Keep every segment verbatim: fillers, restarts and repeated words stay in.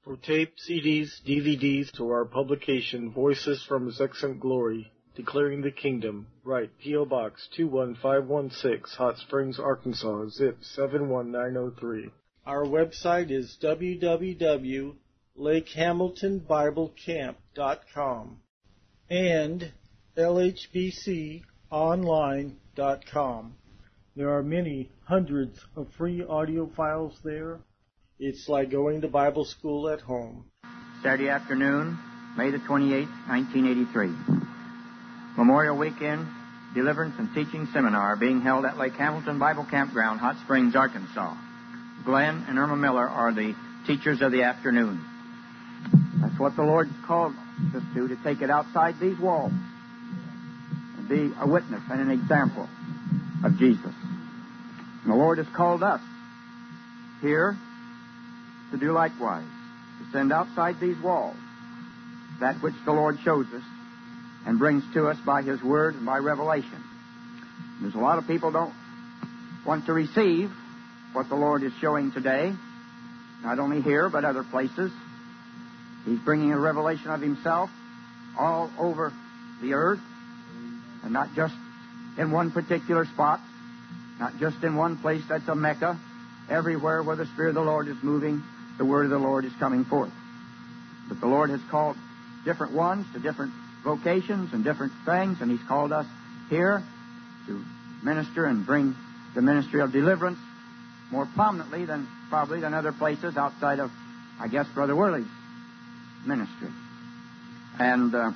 For tape, C Ds, D V Ds, to our publication, Voices from His Excellent Glory, Declaring the Kingdom, write P O. Box two one five one six, Hot Springs, Arkansas, zip seven one nine oh three. Our website is w w w dot lake hamilton bible camp dot com and l h b c online dot com. There are many hundreds of free audio files there. It's like going to Bible school at home. Saturday afternoon, May the twenty-eighth, nineteen eighty-three. Memorial Weekend Deliverance and Teaching Seminar being held at Lake Hamilton Bible Campground, Hot Springs, Arkansas. Glenn and Irma Miller are the teachers of the afternoon. That's what the Lord called us to, to take it outside these walls and be a witness and an example of Jesus. And the Lord has called us here to do likewise, to send outside these walls that which the Lord shows us and brings to us by His Word and by revelation. There's a lot of people don't want to receive what the Lord is showing today, not only here but other places. He's bringing a revelation of Himself all over the earth, and not just in one particular spot, not just in one place that's a Mecca. Everywhere where the Spirit of the Lord is moving, the Word of the Lord is coming forth. But the Lord has called different ones to different vocations and different things, and He's called us here to minister and bring the ministry of deliverance more prominently than probably than other places outside of, I guess, Brother Worley's ministry. And uh,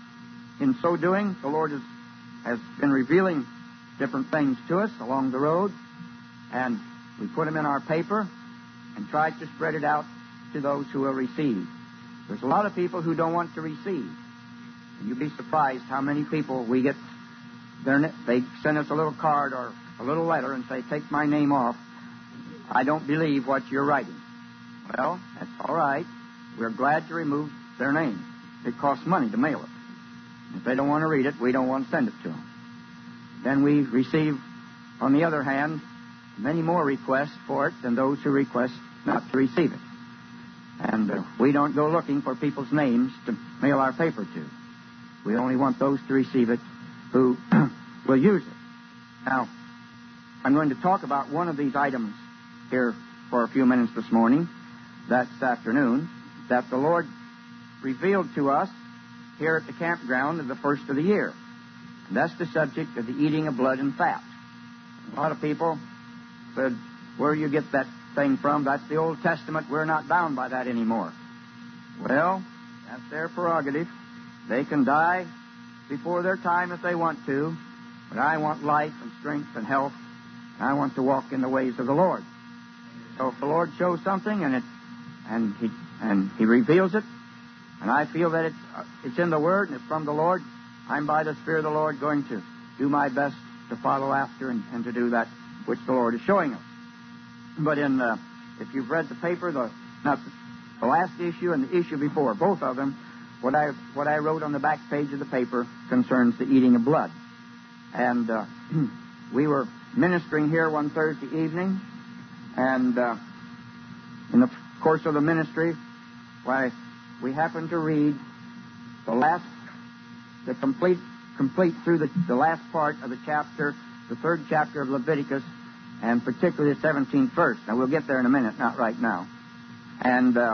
in so doing, the Lord has, has been revealing different things to us along the road, and we put them in our paper and tried to spread it out to those who will receive. There's a lot of people who don't want to receive. And you'll be surprised how many people we get, their, they send us a little card or a little letter and say, take my name off. I don't believe what you're writing. Well, that's all right. We're glad to remove their name. It costs money to mail it. If they don't want to read it, we don't want to send it to them. Then we receive, on the other hand, many more requests for it than those who request not to receive it. And uh, we don't go looking for people's names to mail our paper to. We only want those to receive it who will use it. Now, I'm going to talk about one of these items here for a few minutes this morning, that's afternoon, that the Lord revealed to us here at the campground at the first of the year. And that's the subject of the eating of blood and fat. A lot of people said, where do you get that thing from? That's the Old Testament. We're not bound by that anymore. Well, that's their prerogative. They can die before their time if they want to, but I want life and strength and health, and I want to walk in the ways of the Lord. So if the Lord shows something and it and He and He reveals it, and I feel that it's uh, it's in the Word and it's from the Lord, I'm by the Spirit of the Lord going to do my best to follow after and, and to do that which the Lord is showing us. But in uh, if you've read the paper, the not the, the last issue and the issue before, both of them, what I what I wrote on the back page of the paper concerns the eating of blood. And uh, we were ministering here one Thursday evening, and uh, in the course of the ministry, why we happened to read the last, the complete complete through the, the last part of the chapter, the third chapter of Leviticus, and particularly the seventeenth verse. Now, we'll get there in a minute, not right now. And uh,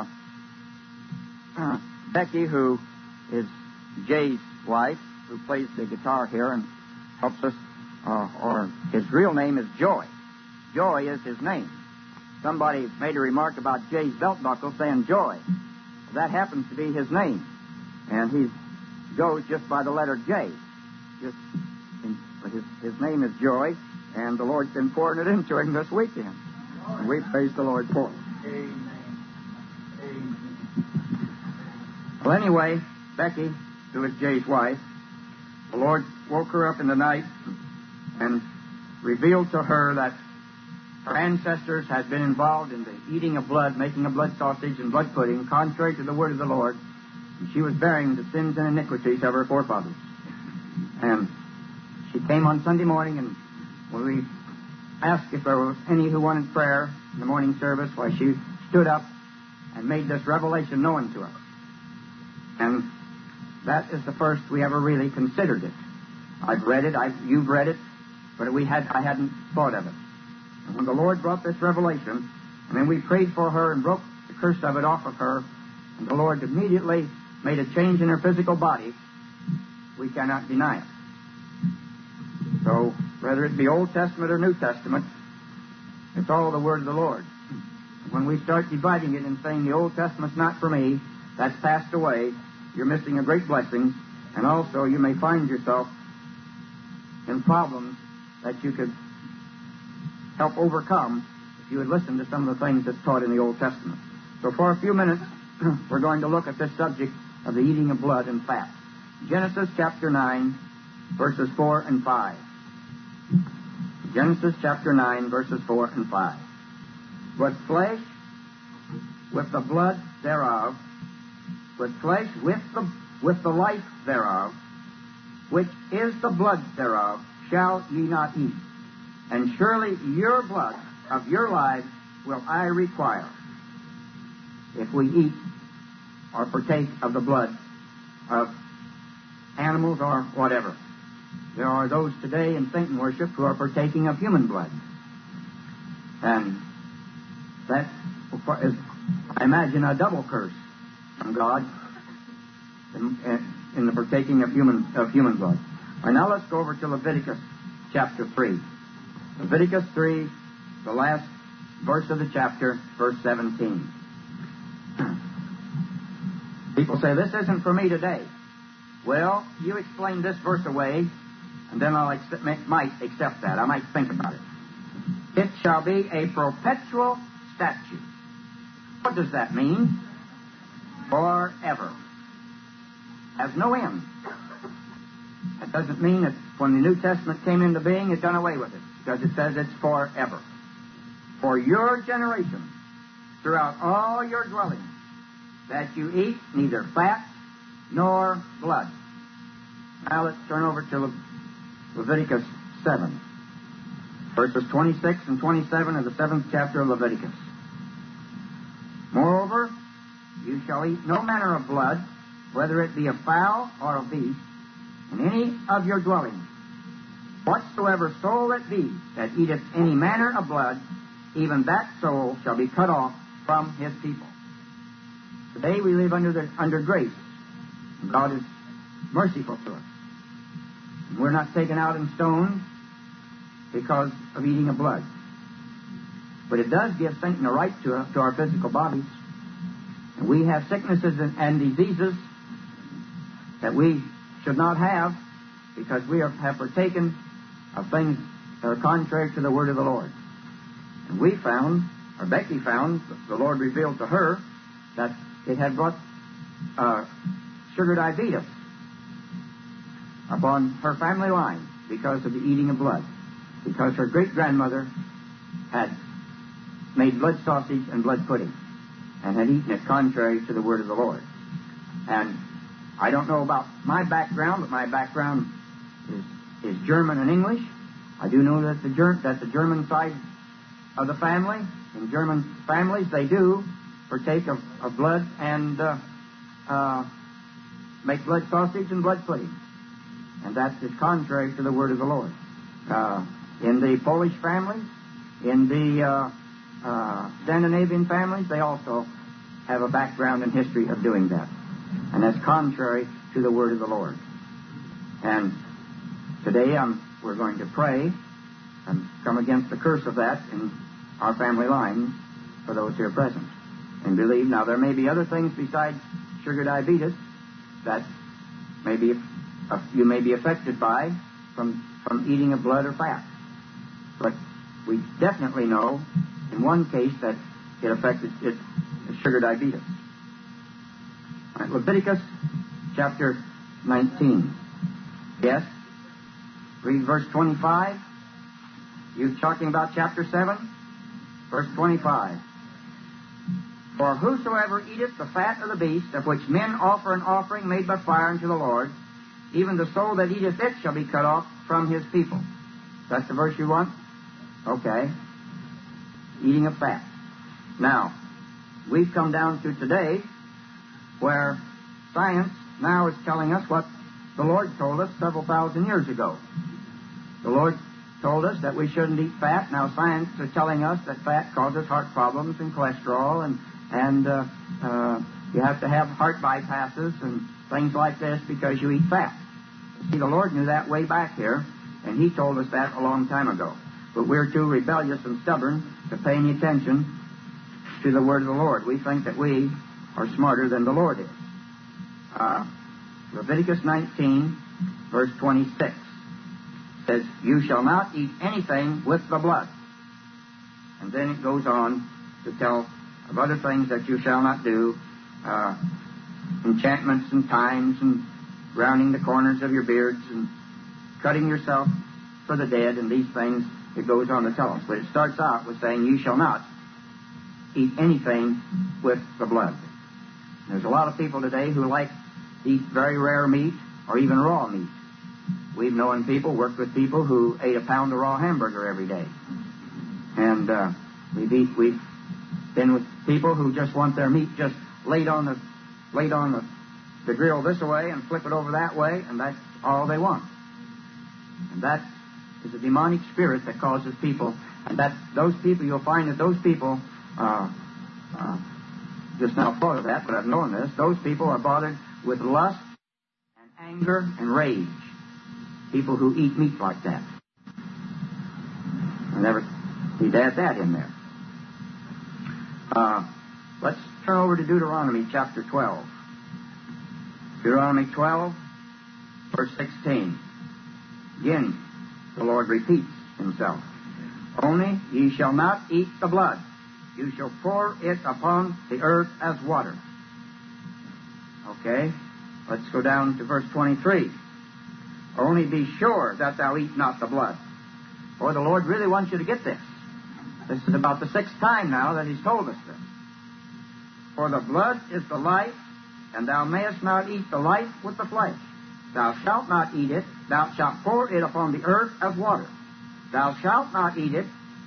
uh, Becky, who is Jay's wife, who plays the guitar here and helps us, uh, or his real name is Joy. Joy is his name. Somebody made a remark about Jay's belt buckle saying Joy. That happens to be his name. And he goes just by the letter J. Just in, his, his name is Joy, and the Lord's been pouring it into him this weekend. And we praise the Lord for it. Amen. Amen. Well, anyway, Becky, who is Jay's wife, the Lord woke her up in the night and revealed to her that her ancestors had been involved in the eating of blood, making of blood sausage and blood pudding, contrary to the word of the Lord. And she was bearing the sins and iniquities of her forefathers. And she came on Sunday morning, and when we asked if there was any who wanted prayer in the morning service, why, she stood up and made this revelation known to us. And that is the first we ever really considered it. I've read it, I've, you've read it, but we had, I hadn't thought of it. And when the Lord brought this revelation, and then we prayed for her and broke the curse of it off of her, and the Lord immediately made a change in her physical body, we cannot deny it. So, whether it be Old Testament or New Testament, it's all the Word of the Lord. When we start dividing it and saying the Old Testament's not for me, that's passed away, you're missing a great blessing, and also you may find yourself in problems that you could help overcome if you would listen to some of the things that's taught in the Old Testament. So for a few minutes, we're going to look at this subject of the eating of blood and fat. Genesis chapter nine, verses four and five. Genesis chapter nine, verses four and five. But flesh with the blood thereof, but flesh with the with the life thereof, which is the blood thereof, shall ye not eat. And surely your blood of your lives will I require, if we eat or partake of the blood of animals or whatever. There are those today in Satan worship who are partaking of human blood. And that is, I imagine, a double curse from God in, in the partaking of human of human blood. All right, now let's go over to Leviticus chapter three. Leviticus three, the last verse of the chapter, verse seventeen. People say, this isn't for me today. Well, you explain this verse away, and then I'll accept, might accept that. I might think about it. It shall be a perpetual statute. What does that mean? Forever. Has no end. That doesn't mean that when the New Testament came into being, it done away with it, because it says it's forever. For your generation, throughout all your dwellings, that you eat neither fat nor blood. Now let's turn over to Le- Leviticus seven, verses twenty-six and twenty-seven of the seventh chapter of Leviticus. Moreover, you shall eat no manner of blood, whether it be of fowl or of beast, in any of your dwellings. Whatsoever soul it be that eateth any manner of blood, even that soul shall be cut off from his people. Today we live under the, under grace. And God is merciful to us. And we're not taken out in stone because of eating of blood. But it does give Satan a right to, to our physical bodies. And we have sicknesses and, and diseases that we should not have because we are, have partaken of things that are contrary to the word of the Lord. And we found, or Becky found, the Lord revealed to her, that it had brought uh, sugar diabetes upon her family line because of the eating of blood. Because her great-grandmother had made blood sausage and blood pudding and had eaten it contrary to the word of the Lord. And I don't know about my background, but my background is, is German and English. I do know that the, Ger- that the German side of the family, in German families, they do partake of, of blood and uh, uh, make blood sausage and blood pudding. And that is contrary to the word of the Lord. Uh, in the Polish families, in the uh, uh, Scandinavian families, they also have a background and history of doing that. And that's contrary to the word of the Lord. And today I'm, we're going to pray and come against the curse of that in our family line for those here present. And believe, now there may be other things besides sugar diabetes that maybe uh, you may be affected by from, from eating of blood or fat. But we definitely know in one case that it affected it, sugar diabetes. All right, Leviticus chapter nineteen. Yes? Read verse twenty-five. You talking about chapter seven? Verse twenty-five. For whosoever eateth the fat of the beast, of which men offer an offering made by fire unto the Lord, even the soul that eateth it shall be cut off from his people. That's the verse you want? Okay. Eating of fat. Now, we've come down to today where science now is telling us what the Lord told us several thousand years ago. The Lord told us that we shouldn't eat fat. Now science is telling us that fat causes heart problems and cholesterol, and, and uh, uh, you have to have heart bypasses and things like this because you eat fat. See, the Lord knew that way back here, and He told us that a long time ago. But we're too rebellious and stubborn to pay any attention to the word of the Lord. We think that we are smarter than the Lord is. Uh, Leviticus nineteen, verse twenty-six says, "You shall not eat anything with the blood." And then it goes on to tell of other things that you shall not do, uh, enchantments and times and rounding the corners of your beards and cutting yourself for the dead and these things. It goes on to tell us. But it starts out with saying, you shall not eat anything with the blood. There's a lot of people today who like to eat very rare meat or even raw meat. We've known people, worked with people who ate a pound of raw hamburger every day. And uh, we've, eat, we've been with people who just want their meat just laid on the laid on the, the grill this way and flip it over that way, and that's all they want. And that is a demonic spirit that causes people, and that those people, you'll find that those people, uh, uh, just now thought of that, but I've known this, those people are bothered with lust and anger and rage. People who eat meat like that. I never, he'd add that in there. Uh, let's turn over to Deuteronomy chapter twelve. Deuteronomy twelve, verse sixteen. Again, the Lord repeats Himself. Only ye shall not eat the blood. You shall pour it upon the earth as water. Okay, let's go down to verse twenty-three. Only be sure that thou eat not the blood. Boy, the Lord really wants you to get this. This is about the sixth time now that He's told us this. For the blood is the life, and thou mayest not eat the life with the flesh. Thou shalt not eat it. Thou shalt pour it upon the earth as water. Thou shalt not eat it.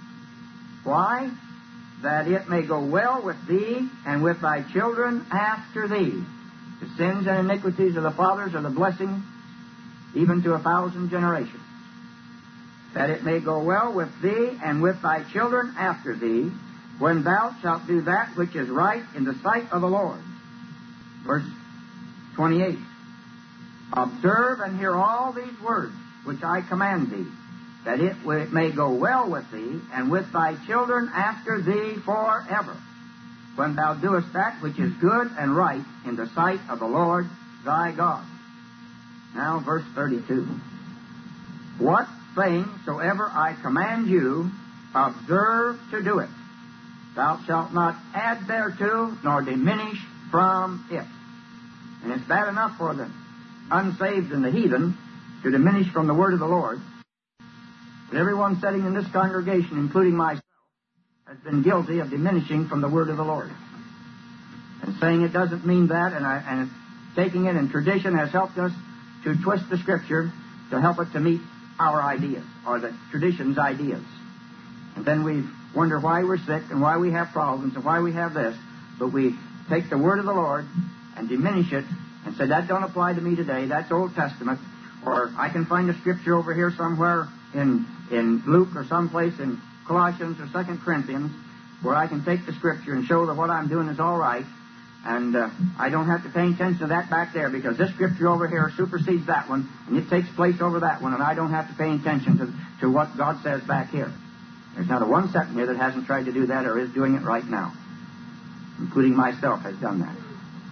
Why? That it may go well with thee and with thy children after thee. The sins and iniquities of the fathers are the blessing even to a thousand generations. That it may go well with thee and with thy children after thee, when thou shalt do that which is right in the sight of the Lord. Verse twenty-eight. Observe and hear all these words which I command thee, that it may go well with thee and with thy children after thee forever, when thou doest that which is good and right in the sight of the Lord thy God. Now, verse thirty-two. What thing soever I command you, observe to do it. Thou shalt not add thereto, nor diminish from it. And it's bad enough for the unsaved and the heathen to diminish from the word of the Lord. But everyone sitting in this congregation, including myself, has been guilty of diminishing from the word of the Lord. And saying it doesn't mean that, and, I, and taking it, and tradition has helped us to twist the Scripture to help it to meet our ideas, or the tradition's ideas. And then we wonder why we're sick, and why we have problems, and why we have this. But we take the word of the Lord and diminish it, and say, that don't apply to me today, that's Old Testament. Or I can find a Scripture over here somewhere in, in Luke or someplace in Colossians or Second Corinthians, where I can take the Scripture and show that what I'm doing is all right. And uh, I don't have to pay attention to that back there, because this Scripture over here supersedes that one, and it takes place over that one, and I don't have to pay attention to, to what God says back here. There's not a one second here that hasn't tried to do that or is doing it right now, including myself has done that.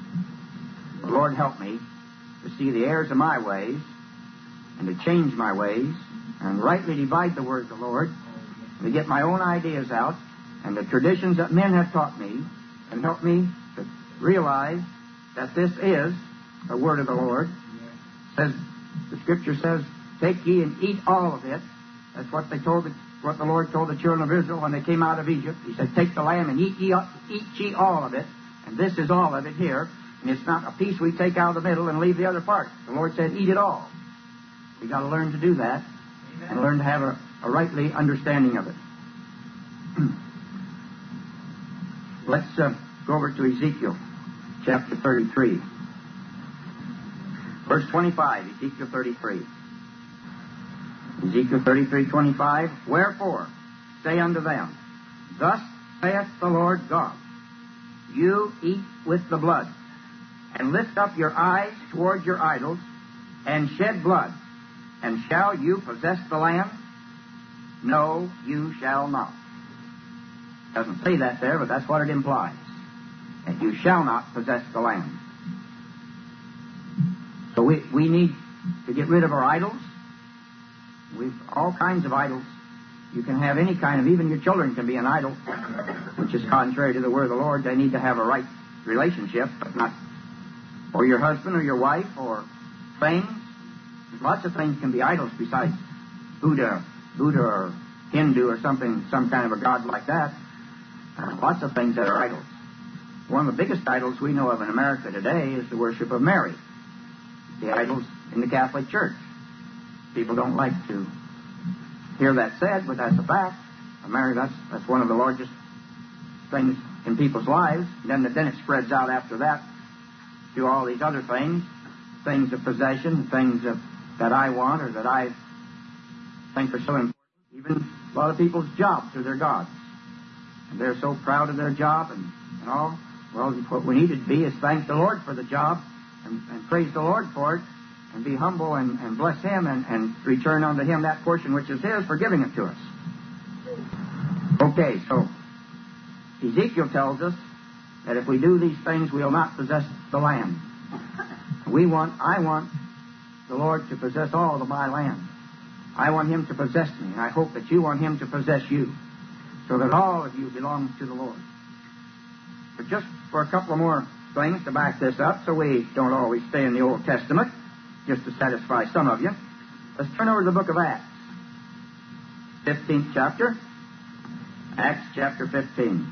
The Lord help me to see the errors of my ways and to change my ways and rightly divide the word of the Lord, and to get my own ideas out and the traditions that men have taught me, and help me to realize that this is the word of the Lord. It says, the Scripture says, take ye and eat all of it. That's what they told the, what the Lord told the children of Israel when they came out of Egypt. He said, take the lamb and eat ye, eat ye all of it. And this is all of it here. And it's not a piece we take out of the middle and leave the other part. The Lord said, eat it all. We've got to learn to do that. Amen. And learn to have a, a rightly understanding of it. Let's uh, go over to Ezekiel chapter thirty-three. Verse twenty-five, Ezekiel thirty-three. Ezekiel thirty-three, twenty-five. Wherefore, say unto them, Thus saith the Lord God, You eat with the blood, and lift up your eyes toward your idols, and shed blood, and shall you possess the land? No, you shall not. Doesn't say that there, but that's what it implies. That you shall not possess the land. So we, we need to get rid of our idols. We've all kinds of idols. You can have any kind of, even your children can be an idol, which is contrary to the word of the Lord. They need to have a right relationship, but not, or your husband or your wife or things. Lots of things can be idols besides Buddha, Buddha or Hindu or something, some kind of a god like that. Uh, lots of things that are idols. One of the biggest idols we know of in America today is the worship of Mary. The idols in the Catholic Church. People don't like to hear that said, but that's a fact. Mary, that's that's one of the largest things in people's lives. And then, then it spreads out after that to all these other things, things of possession, things of, that I want or that I think are so important. Even a lot of people's jobs are their gods. And they're so proud of their job and, and all. Well, what we need to be is thank the Lord for the job and, and praise the Lord for it and be humble and, and bless Him and, and return unto Him that portion which is His for giving it to us. Okay, so Ezekiel tells us that if we do these things, we will not possess the land. We want, I want the Lord to possess all of my land. I want Him to possess me, and I hope that you want Him to possess you, so that all of you belong to the Lord. But just for a couple of more things to back this up, so we don't always stay in the Old Testament, just to satisfy some of you, let's turn over to the book of Acts, fifteenth chapter, Acts chapter fifteen.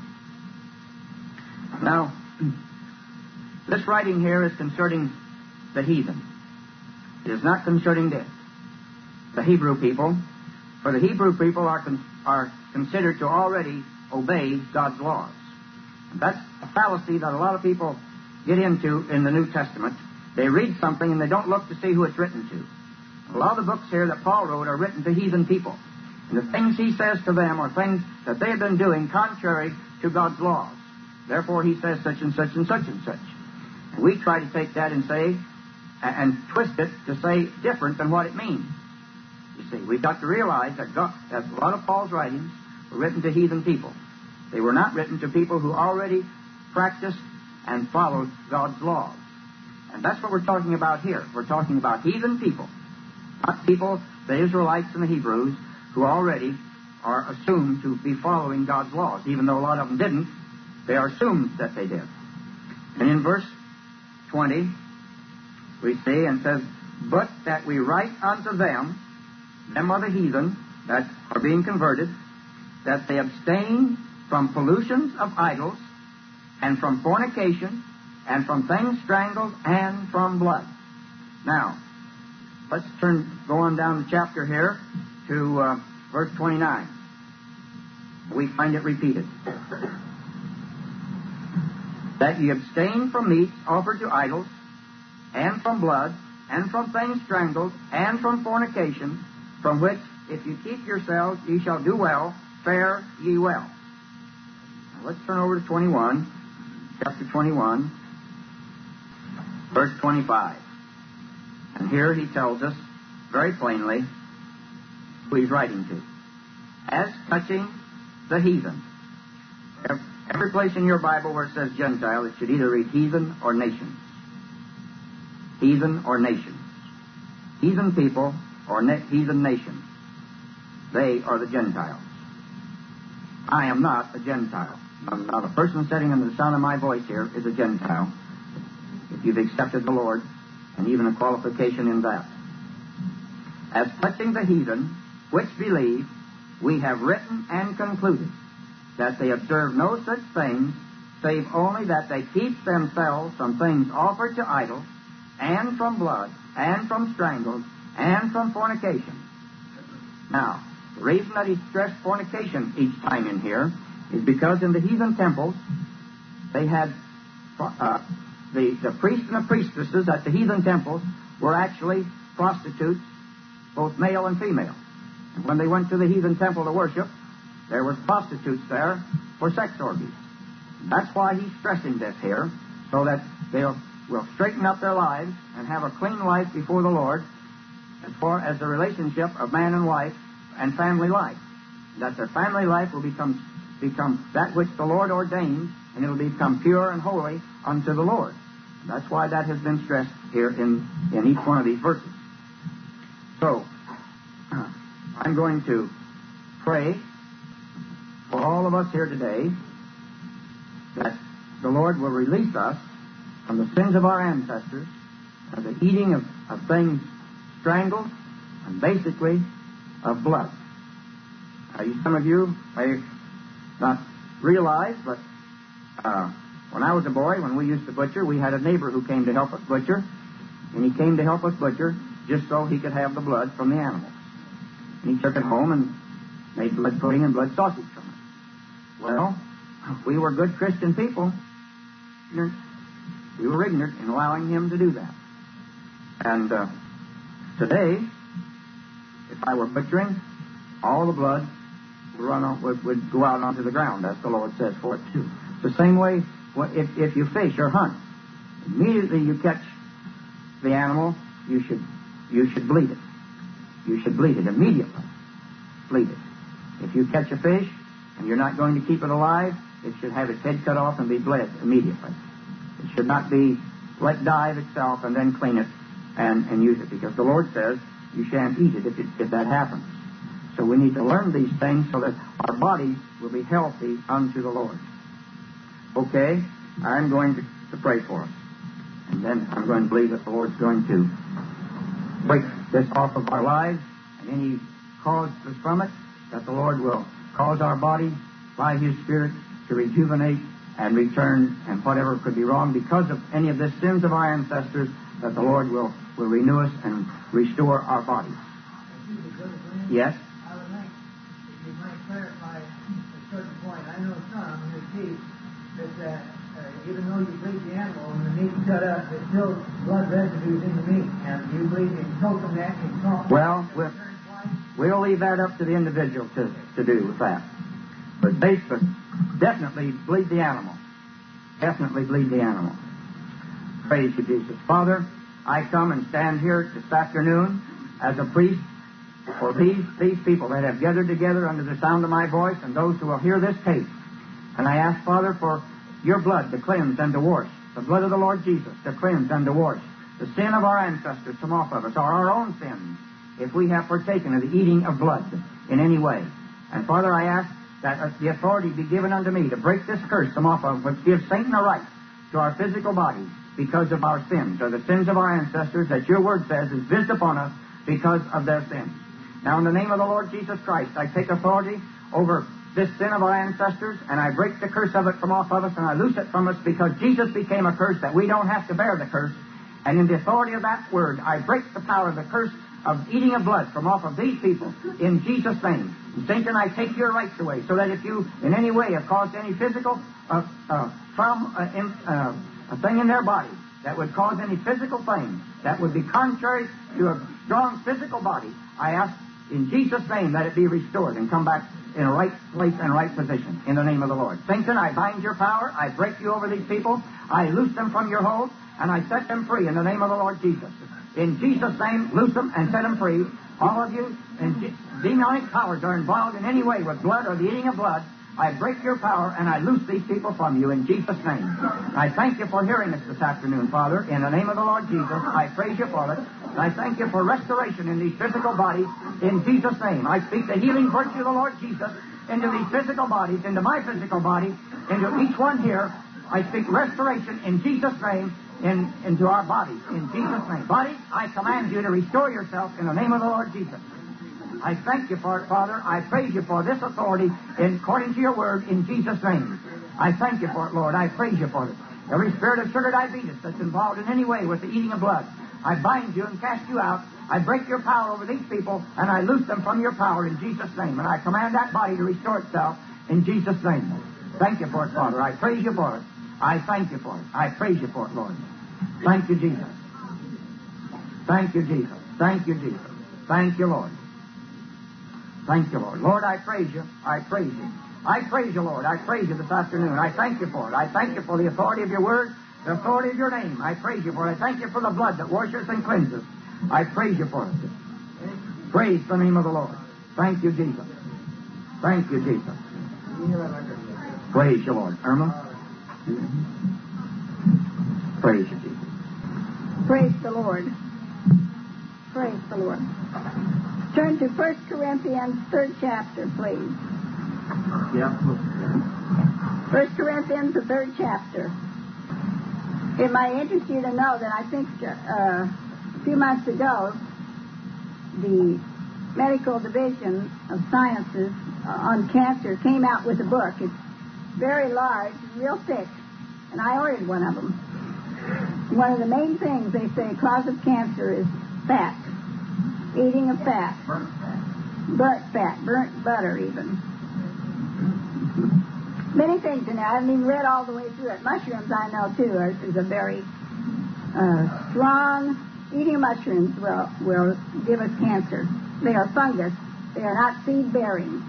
Now, this writing here is concerning the heathen. It is not concerning the, the Hebrew people, for the Hebrew people are con- are considered to already obey God's laws. And that's a fallacy that a lot of people get into in the New Testament. They read something and they don't look to see who it's written to. A lot of the books here that Paul wrote are written to heathen people. And the things he says to them are things that they have been doing contrary to God's laws. Therefore, he says such and such and such and such. And we try to take that and say, and twist it to say different than what it means. You see, we've got to realize that, God, that a lot of Paul's writings were written to heathen people. They were not written to people who already practiced and followed God's laws. And that's what we're talking about here. We're talking about heathen people, not people, the Israelites and the Hebrews, who already are assumed to be following God's laws. Even though a lot of them didn't, they are assumed that they did. And in verse twenty, we see, and says, But that we write unto them, them are the heathen that are being converted, that they abstain from pollutions of idols, and from fornication, and from things strangled, and from blood. Now, let's turn, go on down the chapter here to uh, verse twenty-nine. We find it repeated. That ye abstain from meats offered to idols, and from blood, and from things strangled, and from fornication, from which, if you keep yourselves, ye shall do well, fare ye well. Now let's turn over to twenty-one, chapter twenty-one, verse twenty-five. And here he tells us very plainly who he's writing to. As touching the heathen. Every place in your Bible where it says Gentile, it should either read heathen or nations. Heathen or nations. Heathen people or na- heathen nations. They are the Gentiles. I am not a Gentile. Now, the person sitting under the sound of my voice here is a Gentile, if you've accepted the Lord, and even a qualification in that. As touching the heathen, which believe, we have written and concluded that they observe no such things, save only that they keep themselves from things offered to idols, and from blood, and from strangled, and from fornication. Now, the reason that he stressed fornication each time in here is because in the heathen temples, they had uh, the, the priests and the priestesses at the heathen temples were actually prostitutes, both male and female. And when they went to the heathen temple to worship, there was prostitutes there for sex orgies. That's why he's stressing this here, so that they'll will straighten up their lives and have a clean life before the Lord as far as the relationship of man and wife and family life. That their family life will become become that which the Lord ordains, and it will become pure and holy unto the Lord. That's why that has been stressed here in, in each one of these verses. So, I'm going to pray for all of us here today that the Lord will release us from the sins of our ancestors, of the eating of, of things strangled, and basically of blood. Now, you, some of you may not realize, but uh, when I was a boy, when we used to butcher, we had a neighbor who came to help us butcher, and he came to help us butcher just so he could have the blood from the animals. And he took it home and made blood pudding and blood sausage from it. Well, we were good Christian people. We were ignorant in allowing him to do that. And uh, today, if I were butchering, all the blood would, run on, would, would go out onto the ground, as the Lord says for it too. It's the same way if, if you fish or hunt. Immediately you catch the animal, you should you should bleed it. You should bleed it immediately. Bleed it. If you catch a fish and you're not going to keep it alive, it should have its head cut off and be bled immediately. It should not be let die of itself and then clean it and, and use it, because the Lord says you shan't eat it if, it if that happens. So we need to learn these things so that our bodies will be healthy unto the Lord. Okay, I'm going to, to pray for us. And then I'm going to believe that the Lord's going to break this off of our lives and any causes from it, that the Lord will cause our body by His Spirit to rejuvenate and return, and whatever could be wrong because of any of the sins of our ancestors, that the Lord will, will renew us and restore our bodies. Yes? I would like if you might clarify a certain point. I know some who teach that, that uh, even though you bleed the animal and the meat's cut up, there's still blood residues in the meat. And you bleed in coconut neck and salt. Well, we'll, we'll leave that up to the individual to, to do with that. But basically, definitely bleed the animal. Definitely bleed the animal. Praise you, Jesus. Father, I come and stand here this afternoon as a priest for these, these people that have gathered together under the sound of my voice and those who will hear this tape. And I ask, Father, for your blood to cleanse and to wash, the blood of the Lord Jesus to cleanse and to wash the sin of our ancestors from off of us, or our own sins, if we have partaken of the eating of blood in any way. And Father, I ask that the authority be given unto me to break this curse from off of us, which gives Satan a right to our physical bodies because of our sins, or the sins of our ancestors that your word says is visited upon us because of their sins. Now, in the name of the Lord Jesus Christ, I take authority over this sin of our ancestors, and I break the curse of it from off of us, and I loose it from us because Jesus became a curse that we don't have to bear the curse. And in the authority of that word, I break the power of the curse of eating of blood from off of these people in Jesus' name. And Satan, I take your rights away, so that if you in any way have caused any physical uh, uh, from, uh, in, uh, a thing in their body that would cause any physical thing that would be contrary to a strong physical body, I ask in Jesus' name that it be restored and come back in a right place and right position in the name of the Lord. Satan, I bind your power. I break you over these people. I loose them from your hold, and I set them free in the name of the Lord Jesus. In Jesus' name, loose them and set them free. All of you, and demonic powers are involved in any way with blood or the eating of blood, I break your power and I loose these people from you in Jesus' name. I thank you for hearing us this afternoon, Father. In the name of the Lord Jesus, I praise you for it. I thank you for restoration in these physical bodies in Jesus' name. I speak the healing virtue of the Lord Jesus into these physical bodies, into my physical body, into each one here. I speak restoration in Jesus' name in, into our bodies, in Jesus' name. Body, I command you to restore yourself in the name of the Lord Jesus. I thank you for it, Father. I praise you for this authority in, according to your word in Jesus' name. I thank you for it, Lord. I praise you for it. Every spirit of sugar diabetes that's involved in any way with the eating of blood, I bind you and cast you out. I break your power over these people, and I loose them from your power in Jesus' name. And I command that body to restore itself in Jesus' name. Thank you for it, Father. I praise you for it. I thank you for it. I praise you for it, Lord. Thank you, Jesus. Thank you, Jesus. Thank you, Jesus. Thank you, Lord. Thank you, Lord. Lord, I praise you. I praise you. I praise you, Lord. I praise you this afternoon. I thank you for it. I thank you for the authority of your word, the authority of your name. I praise you for it. I thank you for the blood that washes and cleanses. I praise you for it. Praise the name of the Lord. Thank you, Jesus. Thank you, Jesus. Praise you, Lord. Irma? Praise you, Jesus. Praise the Lord. Praise the Lord. Turn to First Corinthians, third chapter, please. Yeah. First Corinthians, the third chapter. It might interest you to know that I think uh, a few months ago, the Medical Division of Sciences uh, on cancer came out with a book. It's very large, real thick, and I ordered one of them. One of the main things they say cause of cancer is fat, eating of fat, Burnt fat. burnt fat, burnt butter even. Many things in there. I haven't even read all the way through it. Mushrooms, I know, too, are, is a very uh, strong... Eating mushrooms will, will give us cancer. They are fungus. They are not seed-bearing.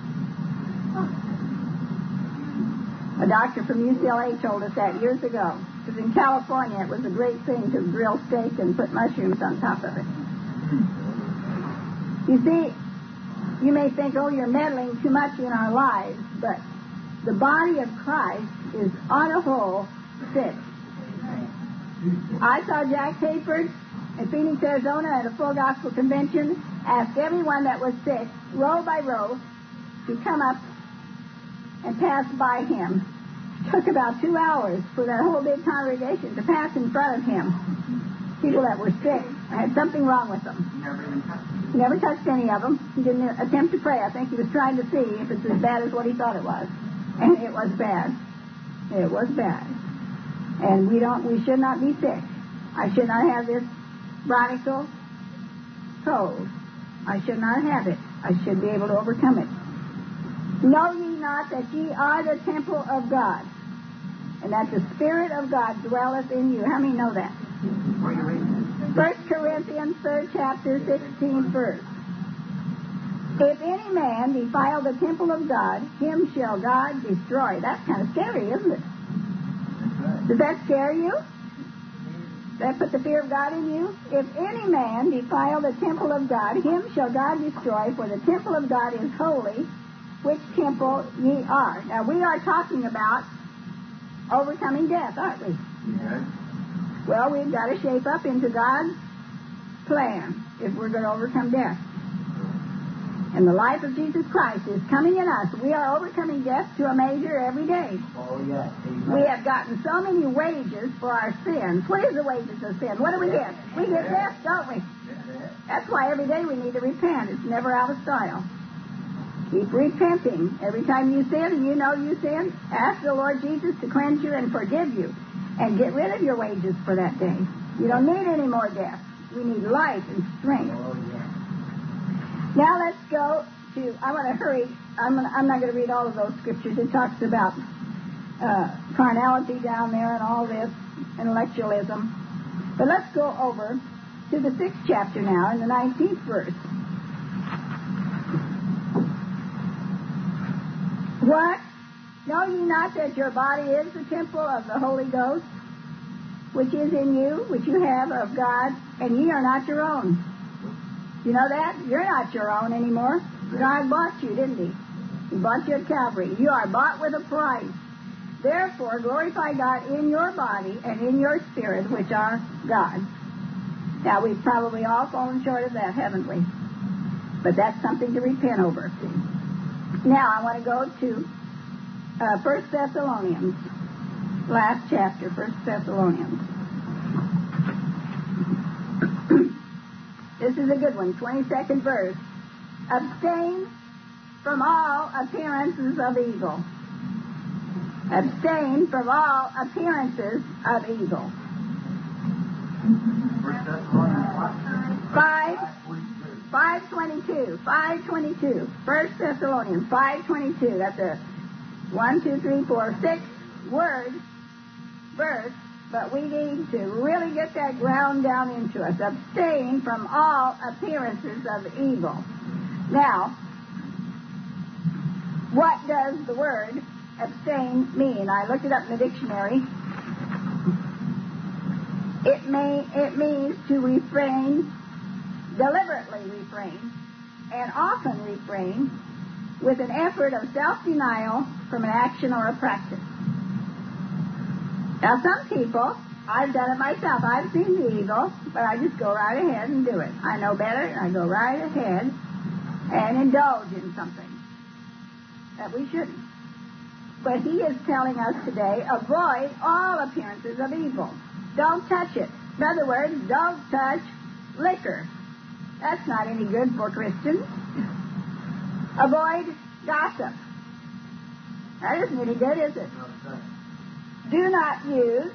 A doctor from U C L A told us that years ago. Because in California, it was a great thing to grill steak and put mushrooms on top of it. You see, you may think, oh, you're meddling too much in our lives, but the body of Christ is on a whole sick. I saw Jack Hayford in Phoenix, Arizona at a full gospel convention, asked everyone that was sick, row by row, to come up and pass by him. It took about two hours for that whole big congregation to pass in front of him. People that were sick, had something wrong with them. Never even touched it. He never touched any of them. He didn't attempt to pray. I think he was trying to see if it's as bad as what he thought it was. And it was bad. It was bad. And we don't, we should not be sick. I should not have this bronchial cold. I should not have it. I should be able to overcome it. Know ye not that ye are the temple of God, and that the Spirit of God dwelleth in you? How many know that? Where you reading? First Corinthians, third chapter, sixteenth verse. If any man defile the temple of God, him shall God destroy. That's kind of scary, isn't it? Does that scare you? Does that put the fear of God in you? If any man defile the temple of God, him shall God destroy, for the temple of God is holy, which temple ye are. Now, we are talking about overcoming death, aren't we? Yes. Well, we've got to shape up into God's plan if we're going to overcome death. And the life of Jesus Christ is coming in us. We are overcoming death to a measure every day. Oh, yes. We have gotten so many wages for our sins. What is the wages of sin? What do we get? We get death, don't we? That's why every day we need to repent. It's never out of style. Keep repenting. Every time you sin and you know you sin, ask the Lord Jesus to cleanse you and forgive you and get rid of your wages for that day. You don't need any more death. We need life and strength. Oh, yes. Now let's go to, I want to hurry. I'm, gonna, I'm not going to read all of those scriptures. It talks about uh, carnality down there and all this, intellectualism. But let's go over to the sixth chapter now in the nineteenth verse. What? Know ye not that your body is the temple of the Holy Ghost, which is in you, which you have of God, and ye are not your own? You know that? You're not your own anymore. God bought you, didn't he? He bought you at Calvary. You are bought with a price. Therefore, glorify God in your body and in your spirit, which are God. Now, we've probably all fallen short of that, haven't we? But that's something to repent over. Now, I want to go to uh, First Thessalonians, last chapter, First Thessalonians. This is a good one, twenty-second verse. Abstain from all appearances of evil. Abstain from all appearances of evil. Five, five twenty-two, five twenty-two. First Thessalonians, five twenty-two. That's a one, two, three, four, six word verse, but we need to really get that ground down into us. Abstain from all appearances of evil. Now, what does the word abstain mean? I looked it up in the dictionary. It may it means to refrain, deliberately refrain, and often refrain with an effort of self-denial from an action or a practice. Now, some people, I've done it myself. I've seen the evil, but I just go right ahead and do it. I know better, and I go right ahead and indulge in something that we shouldn't. But he is telling us today, avoid all appearances of evil. Don't touch it. In other words, don't touch liquor. That's not any good for Christians. Avoid gossip. That isn't any good, is it? Do not use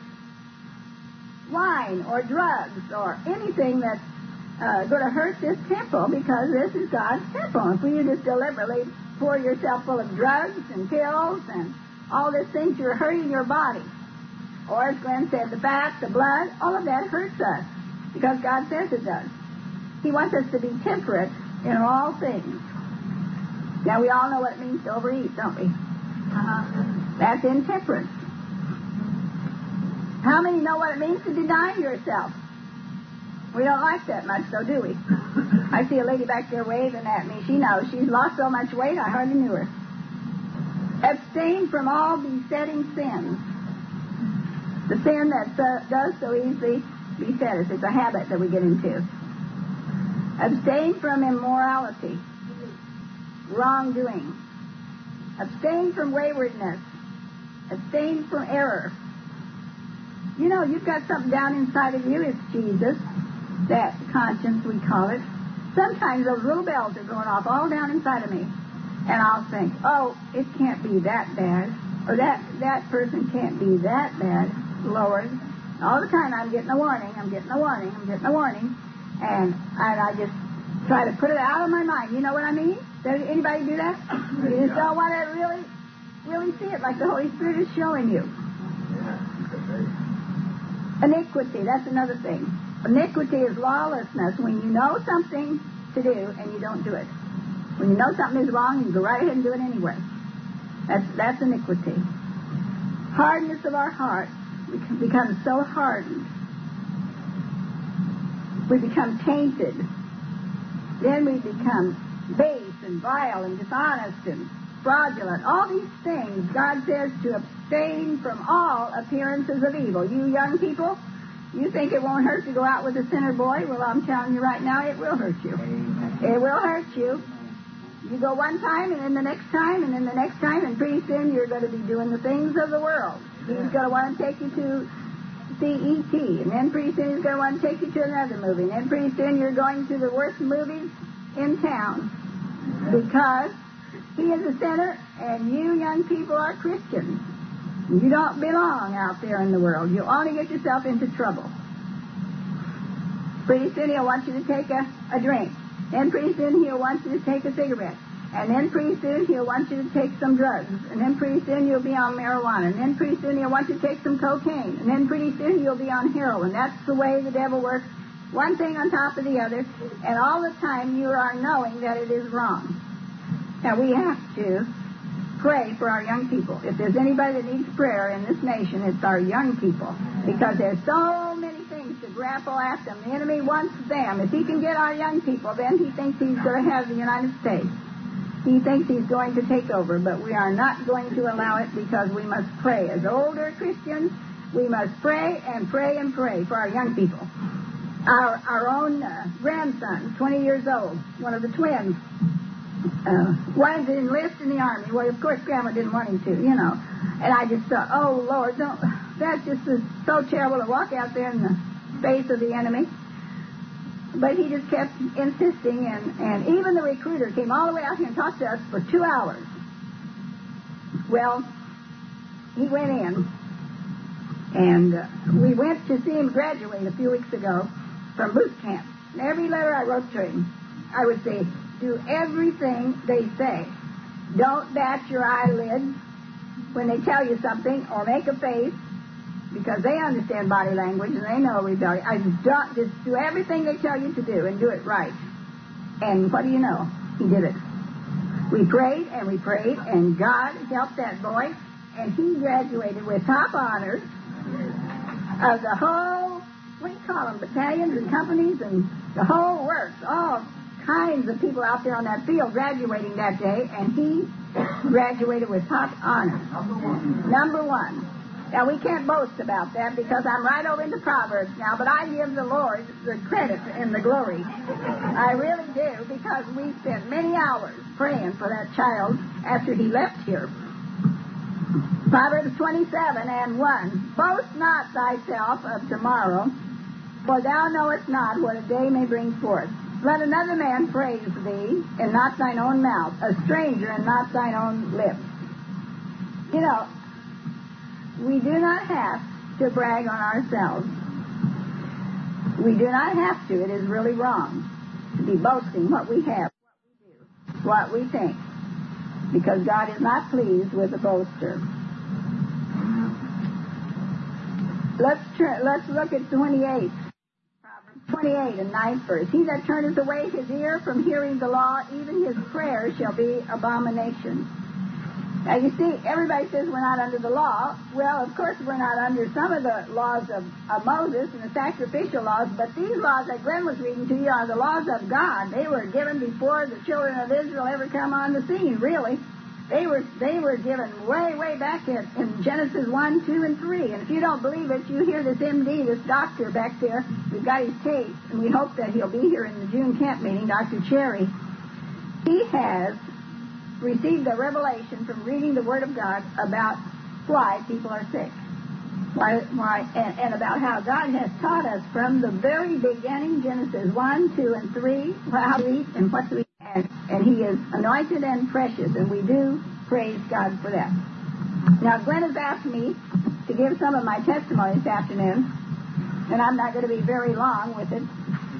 wine or drugs or anything that's uh, going to hurt this temple, because this is God's temple. If you just deliberately pour yourself full of drugs and pills and all these things, you're hurting your body. Or as Glenn said, the fat, the blood, all of that hurts us because God says it does. He wants us to be temperate in all things. Now, we all know what it means to overeat, don't we? Uh-huh. That's intemperance. How many know what it means to deny yourself? We don't like that much, though, do we? I see a lady back there waving at me. She knows. She's lost so much weight, I hardly knew her. Abstain from all besetting sins. The sin that uh, does so easily beset us. It's a habit that we get into. Abstain from immorality, wrongdoing. Abstain from waywardness. Abstain from error. You know, you've got something down inside of you. It's Jesus. That conscience, we call it. Sometimes those little bells are going off all down inside of me. And I'll think, oh, it can't be that bad. Or that, that person can't be that bad. Lord. All the time I'm getting a warning. I'm getting a warning. I'm getting a warning. And, and I just try to put it out of my mind. You know what I mean? Does anybody do that? You just don't want to really, really see it like the Holy Spirit is showing you. Iniquity, that's another thing. Iniquity is lawlessness, when you know something to do and you don't do it. When you know something is wrong, you go right ahead and do it anyway. That's that's iniquity. Hardness of our heart. We become so hardened. We become tainted. Then we become base and vile and dishonest and fraudulent. All these things, God says to abstain from all appearances of evil. You young people, you think it won't hurt to go out with a sinner boy? Well, I'm telling you right now, it will hurt you. It will hurt you. You go one time, and then the next time, and then the next time, and pretty soon you're going to be doing the things of the world. He's going to want to take you to see E T, and then pretty soon he's going to want to take you to another movie, and then pretty soon you're going to the worst movies in town, because he is a sinner, and you young people are Christians. You don't belong out there in the world. You only get yourself into trouble. Pretty soon he'll want you to take a, a drink. Then pretty soon he'll want you to take a cigarette. And then pretty soon he'll want you to take some drugs. And then pretty soon you'll be on marijuana. And then pretty soon he'll want you to take some cocaine. And then pretty soon you'll be on heroin. That's the way the devil works. One thing on top of the other. And all the time you are knowing that it is wrong. Now we have to pray for our young people. If there's anybody that needs prayer in this nation, it's our young people. Because there's so many things to grapple at them. The enemy wants them. If he can get our young people, then he thinks he's going to have the United States. He thinks he's going to take over, but we are not going to allow it, because we must pray. As older Christians, we must pray and pray and pray for our young people. Our, our own uh, grandson, twenty years old, one of the twins, Uh, wanted to enlist in the army. Well, of course, Grandma didn't want him to, you know. And I just thought, oh, Lord, don't, that's just so terrible to walk out there in the face of the enemy. But he just kept insisting, and, and even the recruiter came all the way out here and talked to us for two hours. Well, he went in, and uh, we went to see him graduate a few weeks ago from boot camp. And every letter I wrote to him, I would say, do everything they say. Don't bat your eyelids when they tell you something, or make a face. because they understand body language and they know rebellion. I don't, just do everything they tell you to do and do it right. And what do you know? He did it. We prayed and we prayed, and God helped that boy, and he graduated with top honors of the whole, what do you call them, battalions and companies and the whole works, all kinds of people out there on that field graduating that day, and he graduated with top honors. Number one. Number one. Now, we can't boast about that because I'm right over into Proverbs now, but I give the Lord the credit and the glory. I really do, because we spent many hours praying for that child after he left here. Proverbs twenty-seven and one. Boast not thyself of tomorrow, for thou knowest not what a day may bring forth. Let another man praise thee, and not thine own mouth, a stranger, and not thine own lips. You know, we do not have to brag on ourselves. We do not have to. It is really wrong to be boasting what we have, what we do, what we think, because God is not pleased with a boaster. Let's turn, let's look at twenty-eight. Proverbs twenty-eight and ninth verse. He that turneth away his ear from hearing the law, even his prayer shall be abomination. Now, you see, everybody says we're not under the law. Well, of course, we're not under some of the laws of, of Moses and the sacrificial laws, but these laws that Glenn was reading to you are the laws of God. They were given before the children of Israel ever come on the scene, really. They were they were given way, way back in, in Genesis one, two, and three. And if you don't believe it, you hear this M D, this doctor back there. We've got his tape, and we hope that he'll be here in the June camp meeting, Doctor Cherry. He has received a revelation from reading the Word of God about why people are sick. Why, why, and, and about how God has taught us from the very beginning, Genesis one, two, and three, how to eat and what to eat. And, and He is anointed and precious, and we do praise God for that. Now, Glenn has asked me to give some of my testimony this afternoon, and I'm not going to be very long with it.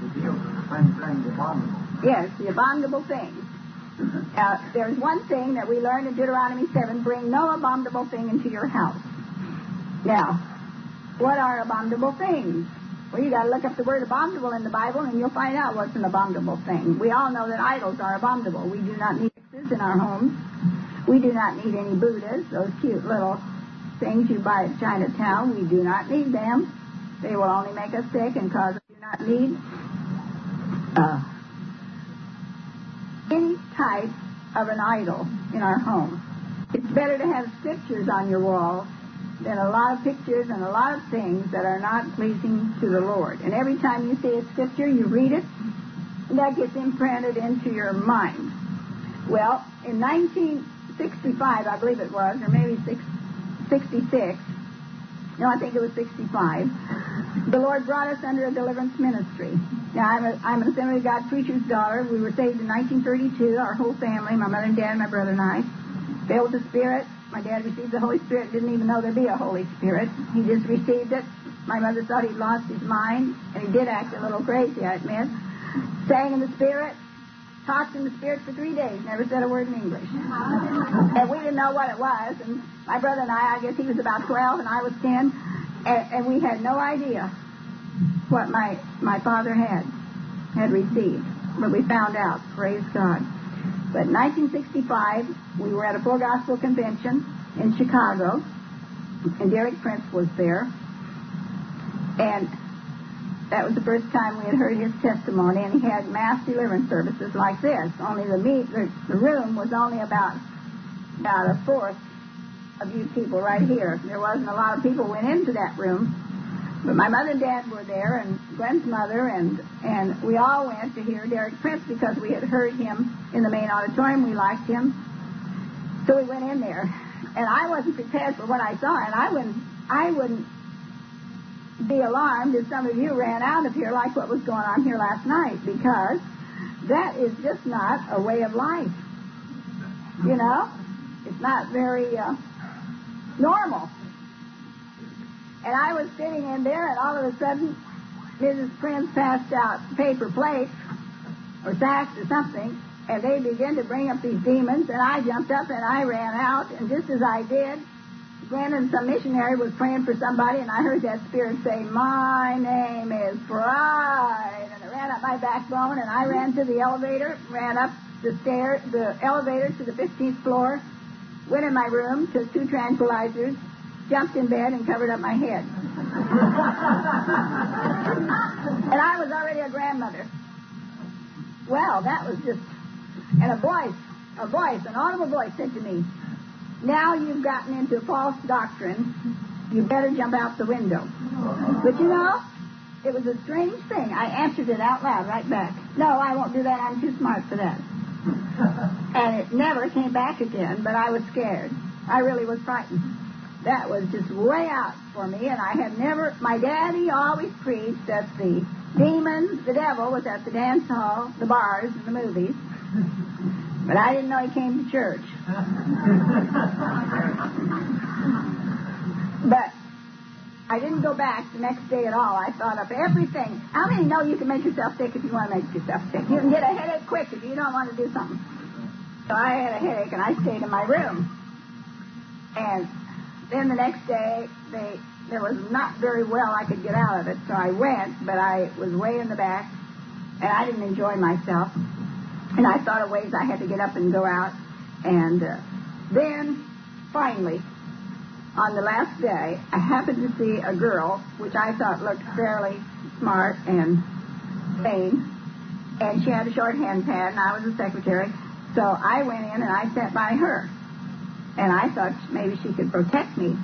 Yes, the abominable things. Uh, there's one thing that we learned in Deuteronomy seven, bring no abominable thing into your house. Now, what are abominable things? Well, you got to look up the word abominable in the Bible, and you'll find out what's an abominable thing. We all know that idols are abominable. We do not need pictures in our homes. We do not need any Buddhas, those cute little things you buy at Chinatown. We do not need them. They will only make us sick and cause us. We do not need uh, any type of an idol in our home. It's better to have scriptures on your wall than a lot of pictures and a lot of things that are not pleasing to the Lord. And every time you see a scripture, you read it, and that gets imprinted into your mind. Well, in nineteen sixty-five, I believe it was, or maybe sixty-six, no, I think it was sixty-five, the Lord brought us under a deliverance ministry. Now, I'm, a, I'm an Assembly of God preacher's daughter. We were saved in nineteen thirty-two, our whole family, my mother and dad, my brother and I, filled with the Spirit. My dad received the Holy Spirit, didn't even know there'd be a Holy Spirit. He just received it. My mother thought he'd lost his mind, and he did act a little crazy, I admit. Sang in the Spirit, talked in the Spirit for three days, never said a word in English. And we didn't know what it was. And my brother and I, I guess he was about twelve and I was ten, and, and we had no idea what my, my father had, had received. But we found out, praise God. But in nineteen sixty-five, we were at a full gospel convention in Chicago, and Derek Prince was there. And that was the first time we had heard his testimony, and he had mass deliverance services like this. Only the meet, the, the room was only about about a fourth of you people right here. There wasn't a lot of people went into that room. But my mother and dad were there, and Glenn's mother, and, and we all went to hear Derek Prince because we had heard him in the main auditorium. We liked him. So we went in there. And I wasn't prepared for what I saw, and I wouldn't, I wouldn't be alarmed if some of you ran out of here like what was going on here last night, because that is just not a way of life. You know? It's not very uh, normal. And I was sitting in there, and all of a sudden, Missus Prince passed out paper plates or sacks or something, and they began to bring up these demons, and I jumped up and I ran out, and just as I did, Glenn and some missionary was praying for somebody, and I heard that spirit say, "My name is Pride," and it ran up my backbone, and I ran to the elevator, ran up the stair, the elevator to the fifteenth floor, went in my room, took two tranquilizers, jumped in bed, and covered up my head. And I was already a grandmother. Well, that was just... And a voice, a voice, an audible voice said to me, "Now you've gotten into false doctrine, you better jump out the window." But you know, it was a strange thing. I answered it out loud right back. "No, I won't do that. I'm too smart for that." And it never came back again, but I was scared. I really was frightened. That was just way out for me, and I had never... My daddy always preached that the demon, the devil, was at the dance hall, the bars, and the movies. But I didn't know he came to church. But I didn't go back the next day at all. I thought of everything. How many know you can make yourself sick if you want to make yourself sick? You can get a headache quick if you don't want to do something. So I had a headache, and I stayed in my room. And then the next day, they there was not very well I could get out of it, so I went, but I was way in the back, and I didn't enjoy myself. And I thought of ways I had to get up and go out. And uh, then, finally, on the last day, I happened to see a girl, which I thought looked fairly smart and sane, and she had a shorthand pad, and I was a secretary. So I went in and I sat by her. And I thought maybe she could protect me.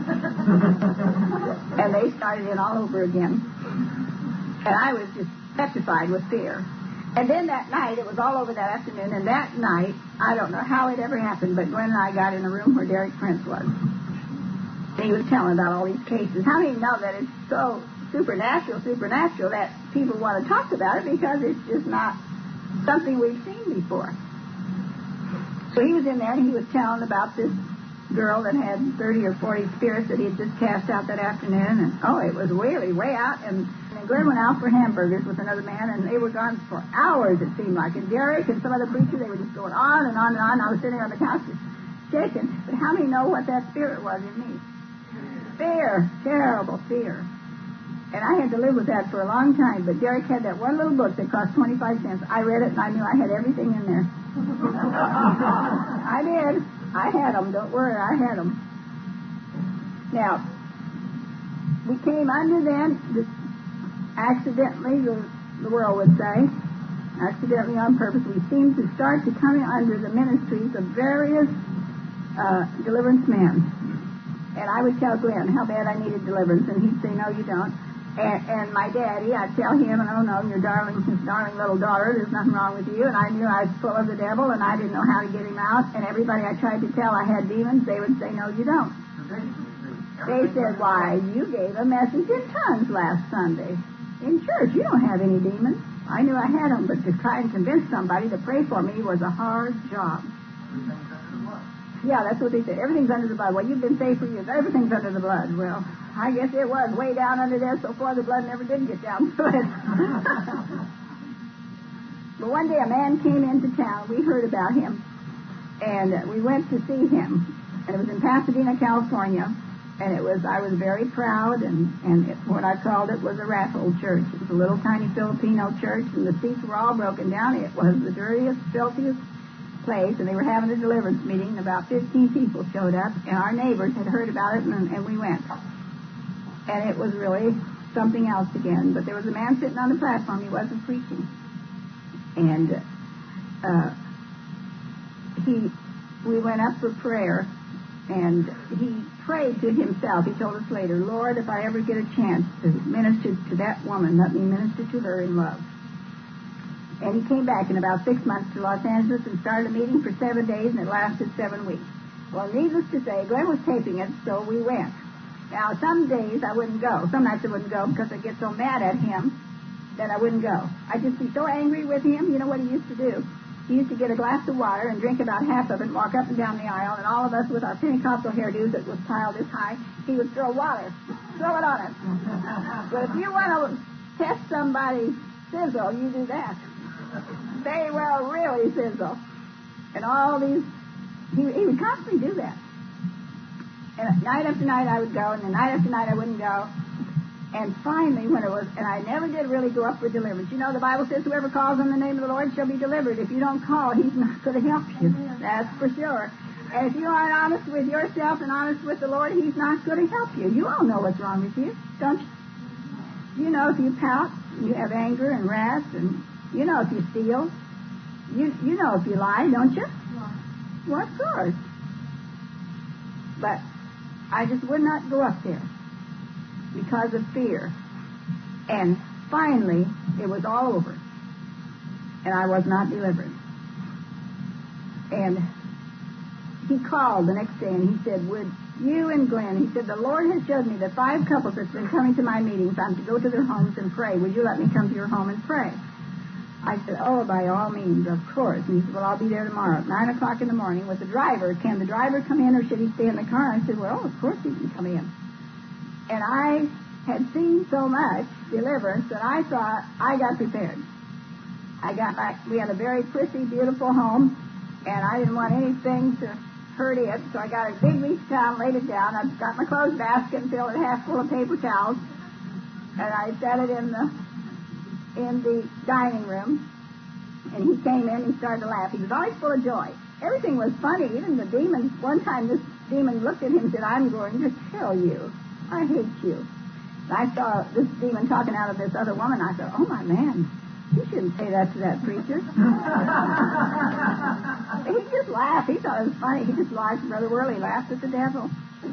And they started in all over again. And I was just petrified with fear. And then that night, it was all over that afternoon, and that night, I don't know how it ever happened, but Glenn and I got in a room where Derek Prince was. And he was telling about all these cases. How many know that it's so supernatural, supernatural, that people want to talk about it because it's just not something we've seen before. So he was in there, and he was telling about this girl that had thirty or forty spirits that he had just cast out that afternoon. And, oh, it was really way out. And, and Glenn went out for hamburgers with another man, and they were gone for hours, it seemed like. And Derek and some other preacher, they were just going on and on and on. I was sitting there on the couch just shaking. But how many know what that spirit was in me? Fear. Terrible fear. And I had to live with that for a long time. But Derek had that one little book that cost twenty-five cents. I read it, and I knew I had everything in there. I did. I had them. Don't worry, I had them. Now, we came under then, just accidentally, the, the world would say, accidentally on purpose, we seemed to start to come under the ministries of various uh, deliverance men. And I would tell Glenn how bad I needed deliverance, and he'd say, "No, you don't." And, and my daddy, I'd tell him, "Oh, no, your darling, his darling little daughter, there's nothing wrong with you." And I knew I was full of the devil, and I didn't know how to get him out. And everybody I tried to tell I had demons, they would say, "No, you don't." They said, "Why, you gave a message in tongues last Sunday in church. You don't have any demons." I knew I had them, but to try and convince somebody to pray for me was a hard job. Yeah, that's what they said. Everything's under the blood. Well, you've been saved for years. Everything's under the blood. Well, I guess it was way down under there so far the blood never did get down to it. But one day a man came into town. We heard about him, and uh, we went to see him. And it was in Pasadena, California. And it was, I was very proud, and, and it, what I called it was a rat hole church. It was a little tiny Filipino church, and the seats were all broken down. It was the dirtiest, filthiest place, and they were having a deliverance meeting, and about fifteen people showed up, and our neighbors had heard about it, and, and we went. And it was really something else again. But there was a man sitting on the platform. He wasn't preaching. And uh, he, we went up for prayer, and he prayed to himself. He told us later, "Lord, if I ever get a chance to minister to that woman, let me minister to her in love." And he came back in about six months to Los Angeles and started a meeting for seven days, and it lasted seven weeks. Well, needless to say, Glenn was taping it, so we went. Now, some days I wouldn't go. Some nights I wouldn't go because I'd get so mad at him that I wouldn't go. I'd just be so angry with him. You know what he used to do? He used to get a glass of water and drink about half of it and walk up and down the aisle, and all of us with our Pentecostal hairdos that was piled this high, he would throw water, throw it on us. But if you want to test somebody's sizzle, you do that. They will really sizzle. And all these, he, he would constantly do that. And night after night I would go, and then night after night I wouldn't go. And finally, when it was, and I never did really go up for deliverance. You know, the Bible says whoever calls on the name of the Lord shall be delivered. If you don't call, he's not going to help you. That's for sure. And if you aren't honest with yourself and honest with the Lord, he's not going to help you. You all know what's wrong with you, don't you? You know if you pout, you have anger and wrath, and you know if you steal. You you know if you lie, don't you? Well, of course. But I just would not go up there because of fear. And finally, it was all over. And I was not delivered. And he called the next day and he said, would you and Glenn, he said, the Lord has showed me that five couples that's been coming to my meetings, I'm to go to their homes and pray. Would you let me come to your home and pray? I said, oh, by all means, of course. And he said, well, I'll be there tomorrow at nine o'clock in the morning with the driver. Can the driver come in or should he stay in the car? I said, well, of course he can come in. And I had seen so much deliverance that I thought I got prepared. I got my, we had a very pretty, beautiful home, and I didn't want anything to hurt it, so I got a big beach towel, laid it down. I got my clothes basket and filled it half full of paper towels, and I set it in the in the dining room, and he came in and he started to laugh. He was always full of joy. Everything was funny. Even the demons, one time this demon looked at him and said, I'm going to kill you. I hate you. And I saw this demon talking out of this other woman. I thought, oh, my man, you shouldn't say that to that preacher. He just laughed. He thought it was funny. He just laughed. Brother Worley laughed at the devil.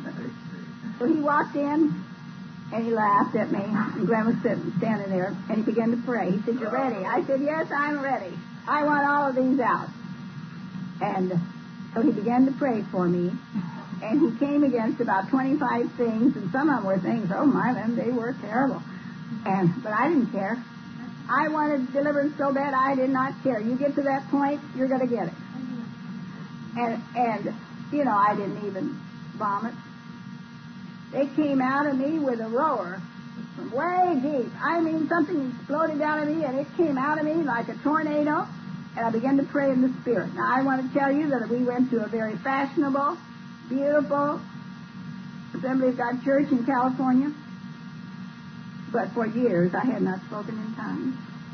So he walked in, and he laughed at me. And Glenn was sitting, standing there, and he began to pray. He said, you're ready? I said, yes, I'm ready. I want all of these out. And so he began to pray for me. And he came against about twenty-five things, and some of them were things, oh, my, them, they were terrible. And But I didn't care. I wanted deliverance so bad I did not care. You get to that point, you're going to get it. And, and, you know, I didn't even vomit. They came out of me with a roar from way deep. I mean, something exploded out of me, and it came out of me like a tornado, and I began to pray in the Spirit. Now, I want to tell you that we went to a very fashionable, beautiful Assembly of God church in California, but for years I had not spoken in tongues.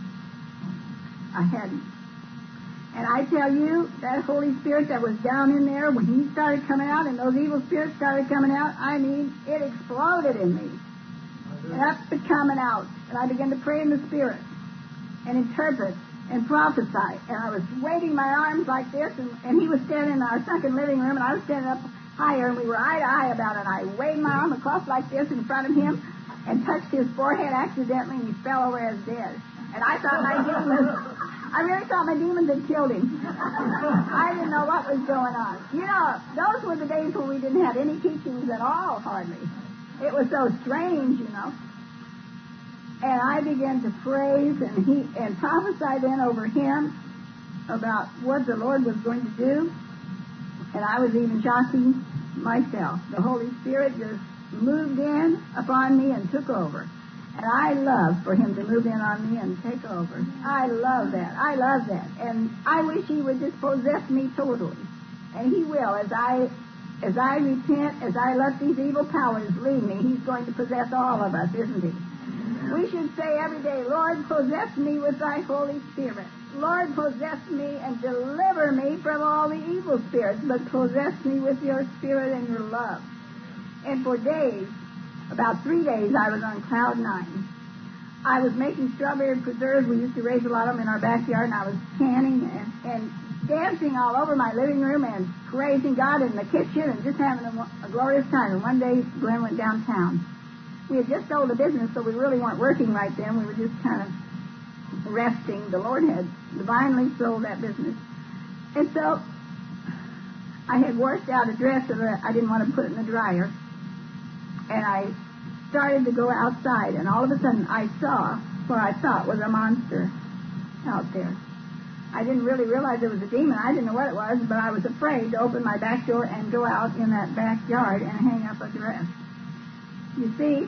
I hadn't. And I tell you, that Holy Spirit that was down in there, when he started coming out and those evil spirits started coming out, I mean, it exploded in me. And up it coming out. And I began to pray in the Spirit and interpret and prophesy. And I was waving my arms like this, and, and he was standing in our sunken living room, and I was standing up higher, and we were eye to eye about it. And I waved my arm across like this in front of him and touched his forehead accidentally, and he fell over as dead. And I thought my demons... I really thought my demons had killed him. I didn't know what was going on. You know, those were the days when we didn't have any teachings at all, hardly. It was so strange, you know. And I began to praise and he and prophesy then over him about what the Lord was going to do. And I was even shocking myself. The Holy Spirit just moved in upon me and took over. And I love for him to move in on me and take over. I love that. I love that. And I wish he would just possess me totally. And he will. As I as I repent, as I let these evil powers lead me, he's going to possess all of us, isn't he? We should say every day, Lord, possess me with thy Holy Spirit. Lord, possess me and deliver me from all the evil spirits, but possess me with your spirit and your love. And for days, about three days, I was on cloud nine. I was making strawberry preserves. We used to raise a lot of them in our backyard, and I was canning and, and dancing all over my living room and praising God in the kitchen and just having a, a glorious time. And one day, Glenn went downtown. We had just sold a business, so we really weren't working right then. We were just kind of resting. The Lord had divinely sold that business. And so I had washed out a dress that I didn't want to put in the dryer. And I started to go outside, and all of a sudden I saw what I thought was a monster out there. I didn't really realize it was a demon. I didn't know what it was, but I was afraid to open my back door and go out in that backyard and hang up a dress. You see,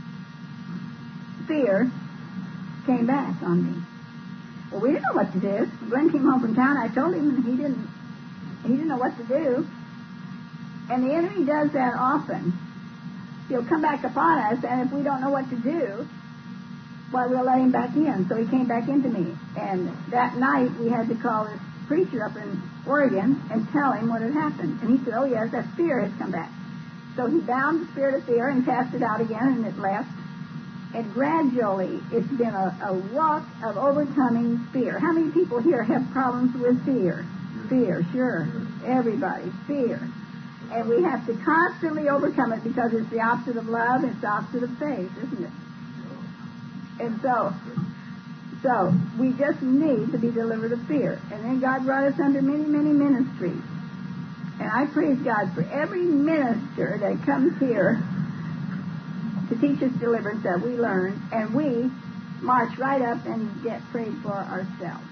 fear came back on me. Well, we didn't know what to do. Glenn came home from town. I told him, and he didn't. He didn't know what to do. And the enemy does that often. He'll come back upon us, and if we don't know what to do, well, we'll let him back in. So he came back into me. And that night, we had to call this preacher up in Oregon and tell him what had happened. And he said, oh, yes, that fear has come back. So he bound the spirit of fear and cast it out again, and it left. And gradually, it's been a, a walk of overcoming fear. How many people here have problems with fear? Fear, sure. Everybody, fear. And we have to constantly overcome it because it's the opposite of love, it's the opposite of faith, isn't it? And so, so we just need to be delivered of fear. And then God brought us under many, many ministries. And I praise God for every minister that comes here to teach us deliverance that we learn, and we march right up and get prayed for ourselves.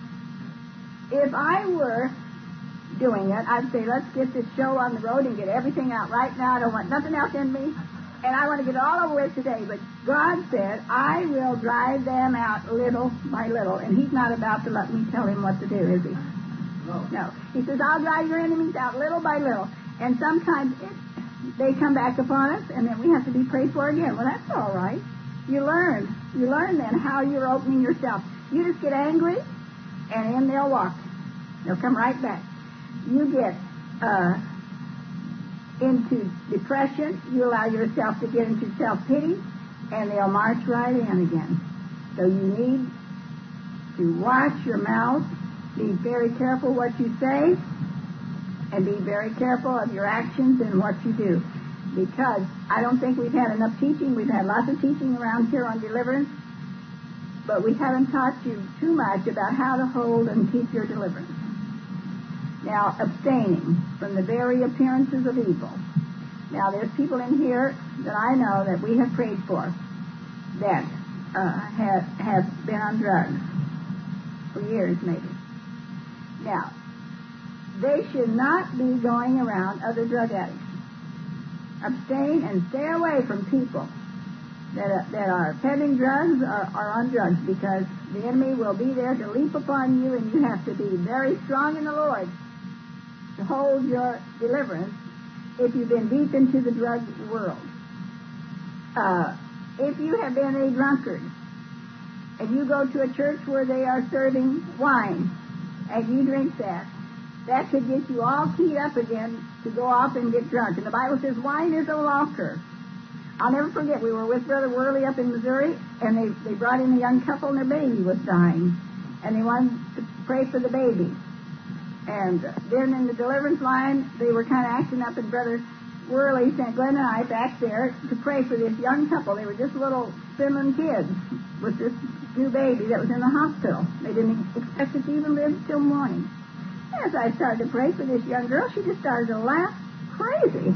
If I were doing it, I'd say, let's get this show on the road and get everything out right now. I don't want nothing else in me, and I want to get it all over with today. But God said, I will drive them out little by little, and he's not about to let me tell him what to do, is he? No. No. He says, I'll drive your enemies out little by little. And sometimes it, they come back upon us, and then we have to be prayed for again. Well, that's all right. You learn. You learn then how you're opening yourself. You just get angry, and then they'll walk. They'll come right back. You get uh, into depression. You allow yourself to get into self-pity, and they'll march right in again. So you need to watch your mouth. Be very careful what you say, and be very careful of your actions and what you do. Because I don't think we've had enough teaching. We've had lots of teaching around here on deliverance, but we haven't taught you too much about how to hold and keep your deliverance. Now, abstaining from the very appearances of evil. Now, there's people in here that I know that we have prayed for that uh, have, have been on drugs for years maybe. Now, they should not be going around other drug addicts. Abstain and stay away from people that are, that are peddling drugs or are on drugs, because the enemy will be there to leap upon you, and you have to be very strong in the Lord to hold your deliverance if you've been deep into the drug world. Uh, if you have been a drunkard and you go to a church where they are serving wine, and you drink that, that could get you all keyed up again to go off and get drunk. And the Bible says wine is a walker. I'll never forget, we were with Brother Worley up in Missouri, and they, they brought in a young couple, and their baby was dying. And they wanted to pray for the baby. And then in the deliverance line, they were kind of acting up, and Brother Worley sent Glenn and I back there to pray for this young couple. They were just little swimming kids with this new baby that was in the hospital. They didn't expect it to even live till morning. As I started to pray for this young girl, she just started to laugh crazy.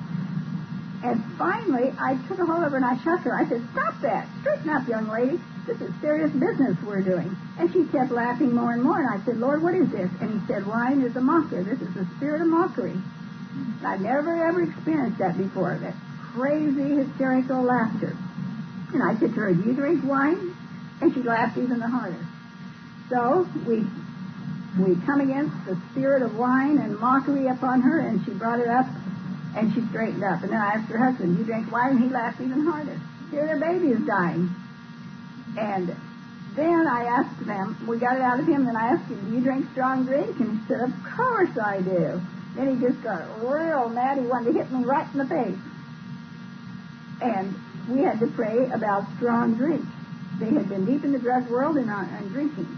And finally, I took a hold of her and I shook her. I said, stop that. Straighten up, young lady. This is serious business we're doing. And she kept laughing more and more. And I said, Lord, what is this? And he said, wine is a mocker. This is the spirit of mockery. And I've never, ever experienced that before, that crazy, hysterical laughter. And I said to her, do you drink wine? And she laughed even harder. So we we come against the spirit of wine and mockery upon her, and she brought it up, and she straightened up. And then I asked her husband, you drink wine? And he laughed even harder. Here their baby is dying. And then I asked them, we got it out of him, and I asked him, do you drink strong drink? And he said, of course I do. Then he just got real mad. He wanted to hit me right in the face. And we had to pray about strong drink. They had been deep in the drug world and, uh, and drinking.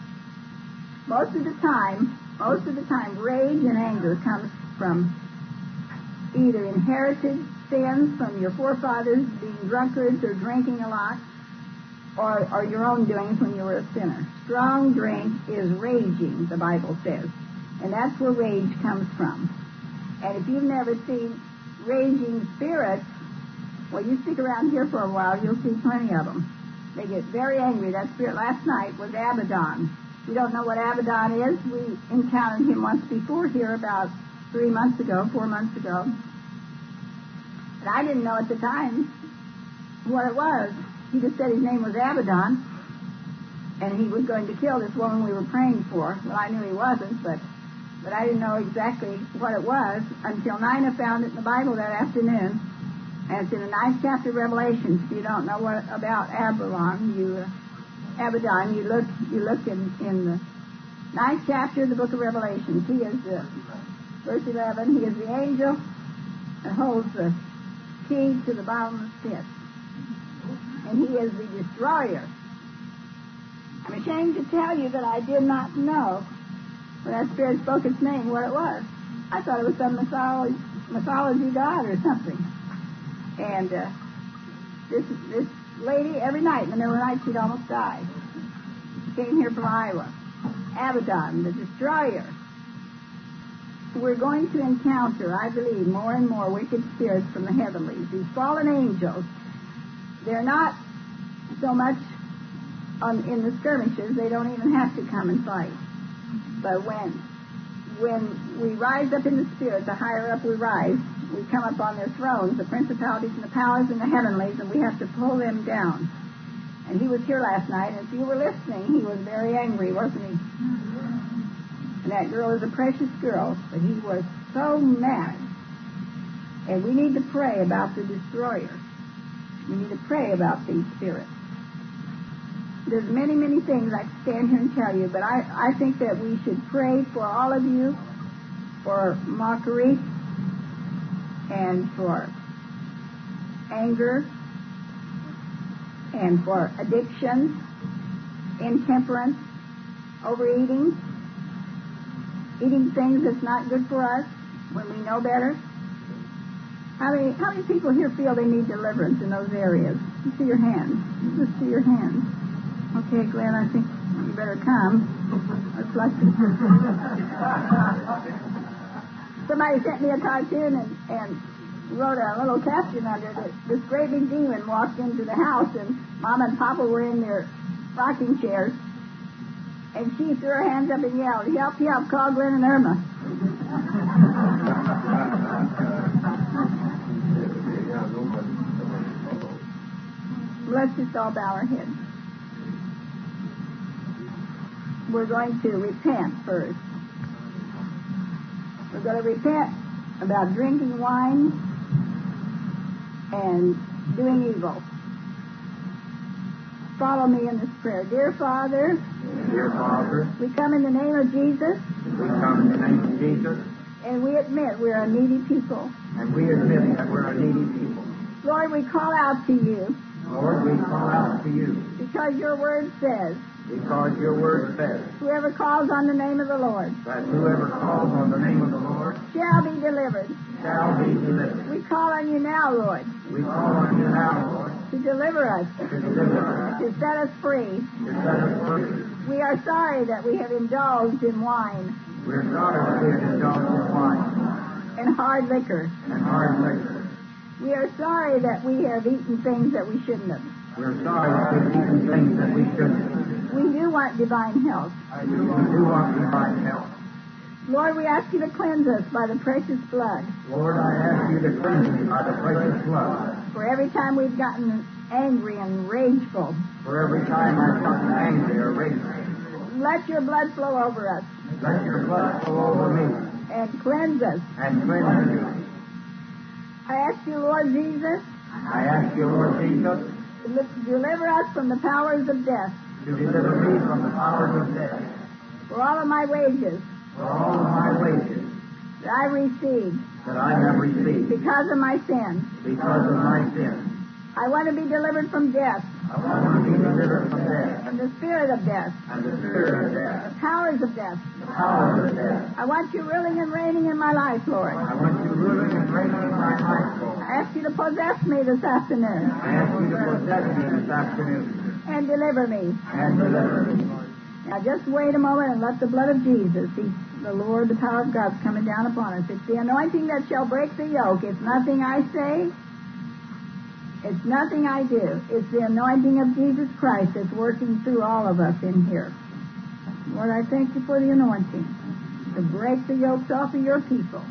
Most of the time, most of the time, rage and anger comes from either inherited sins from your forefathers being drunkards or drinking a lot, or, or your own doings when you were a sinner. Strong drink is raging, the Bible says, and that's where rage comes from. And if you've never seen raging spirits, well, you stick around here for a while, you'll see plenty of them. They get very angry. That spirit last night was Abaddon. You don't know what Abaddon is? We encountered him once before here about three months ago, four months ago. And I didn't know at the time what it was. He just said his name was Abaddon, and he was going to kill this woman we were praying for. Well, I knew he wasn't, but but I didn't know exactly what it was until Nina found it in the Bible that afternoon. And it's in the ninth chapter of Revelation. If you don't know what about Abaddon, you uh, Abaddon, you look you look in, in the ninth chapter of the book of Revelation. He is the verse eleven. He is the angel that holds the key to the bottomless pit, and he is the destroyer. I'm ashamed to tell you that I did not know when that spirit spoke its name what it was. I thought it was some mythology, mythology god or something. And uh, this this lady, every night, in the middle of the night, she'd almost die. She came here from Iowa. Abaddon, the destroyer. We're going to encounter, I believe, more and more wicked spirits from the heavenlies. These fallen angels, they're not so much on, in the skirmishes. They don't even have to come and fight. But when when we rise up in the spirit, the higher up we rise, we come up on their thrones, the principalities and the powers and the heavenlies, and we have to pull them down. And he was here last night, and if you were listening, he was very angry, wasn't he? And that girl is a precious girl, but he was so mad. And we need to pray about the destroyer. We need to pray about these spirits. There's many, many things I could stand here and tell you, but I, I think that we should pray for all of you, for mockery, and for anger, and for addiction, intemperance, overeating, eating things that's not good for us when we know better. How many, how many people here feel they need deliverance in those areas? Just see your hands. Just see your hands. Okay, Glenn, I think you better come. It's like somebody sent me a cartoon and, and wrote a little caption under it. This great big demon walked into the house, and Mom and Papa were in their rocking chairs, and she threw her hands up and yelled, "Help, help, call Glenn and Irma." Let's just all bow our heads. We're going to repent first. We're going to repent about drinking wine and doing evil. Follow me in this prayer. Dear Father, Dear Father, we come in the name of Jesus, we come in the name of Jesus, and we admit we're a needy people. and we admit that we're a needy people. Lord, we call out to you Lord, we call out to you because your word says, because your word says whoever calls on the name of the Lord that whoever calls on the name of the Lord shall be delivered. shall be delivered. We call on you now, Lord, We call on you now, Lord, to deliver us, to deliver us, to set us free. to set us free. We are sorry that we have indulged in wine We're sorry that we have indulged in wine and hard liquor. and hard liquor. We are sorry that we have eaten things that we shouldn't have. We're sorry that we've eaten things that we shouldn't. We do want divine health. We do want divine health. Lord, we ask you to cleanse us by the precious blood. Lord, I ask you to cleanse me by the precious blood. For every time we've gotten angry and rageful, For every time I've gotten angry or rageful, let your blood flow over us let your blood flow over me and cleanse us. and cleanse me. I ask you, Lord Jesus, I ask you, Lord Jesus, to li- deliver us from the powers of death. to deliver me from the powers of death. For all of my wages For all of my wages that I received that I have received because of my sins, because of my sins. I want to be delivered from death I want to be delivered from death and the spirit of death, and the spirit of death, the powers of death. the powers of death. I want you ruling and reigning in my life, Lord. I want you ruling and reigning in my life, Lord. I ask you to possess me this afternoon I ask you to possess me this afternoon and deliver me. and deliver me. Now just wait a moment and let the blood of Jesus, He's the Lord, the power of God, coming down upon us. It's the anointing that shall break the yoke. It's nothing I say. It's nothing I do. It's the anointing of Jesus Christ that's working through all of us in here. Lord, I thank you for the anointing to break the yokes off of your people.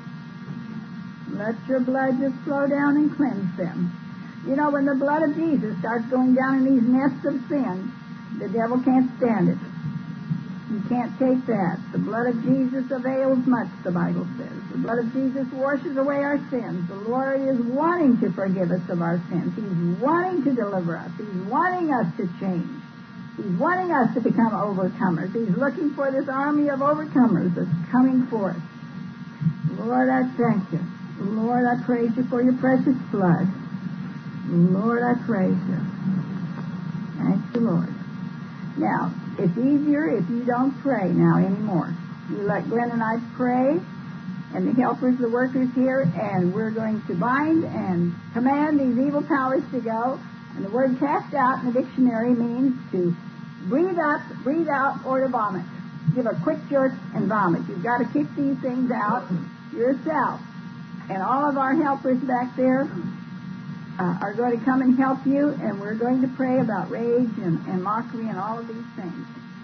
Let your blood just flow down and cleanse them. You know, when the blood of Jesus starts going down in these nests of sin, the devil can't stand it. You can't take that. The blood of Jesus avails much, the Bible says. The blood of Jesus washes away our sins. The Lord is wanting to forgive us of our sins. He's wanting to deliver us. He's wanting us to change. He's wanting us to become overcomers. He's looking for this army of overcomers that's coming forth. Lord, I thank you. Lord, I praise you for your precious blood. Lord, I praise you. Thank you, Lord. Now, it's easier if you don't pray now anymore. You let Glenn and I pray, and the helpers, the workers here, and we're going to bind and command these evil powers to go. And the word cast out in the dictionary means to breathe up, breathe out, or to vomit. Give a quick jerk and vomit. You've got to kick these things out yourself. And all of our helpers back there Uh, are going to come and help you, and we're going to pray about rage and, and mockery and all of these things.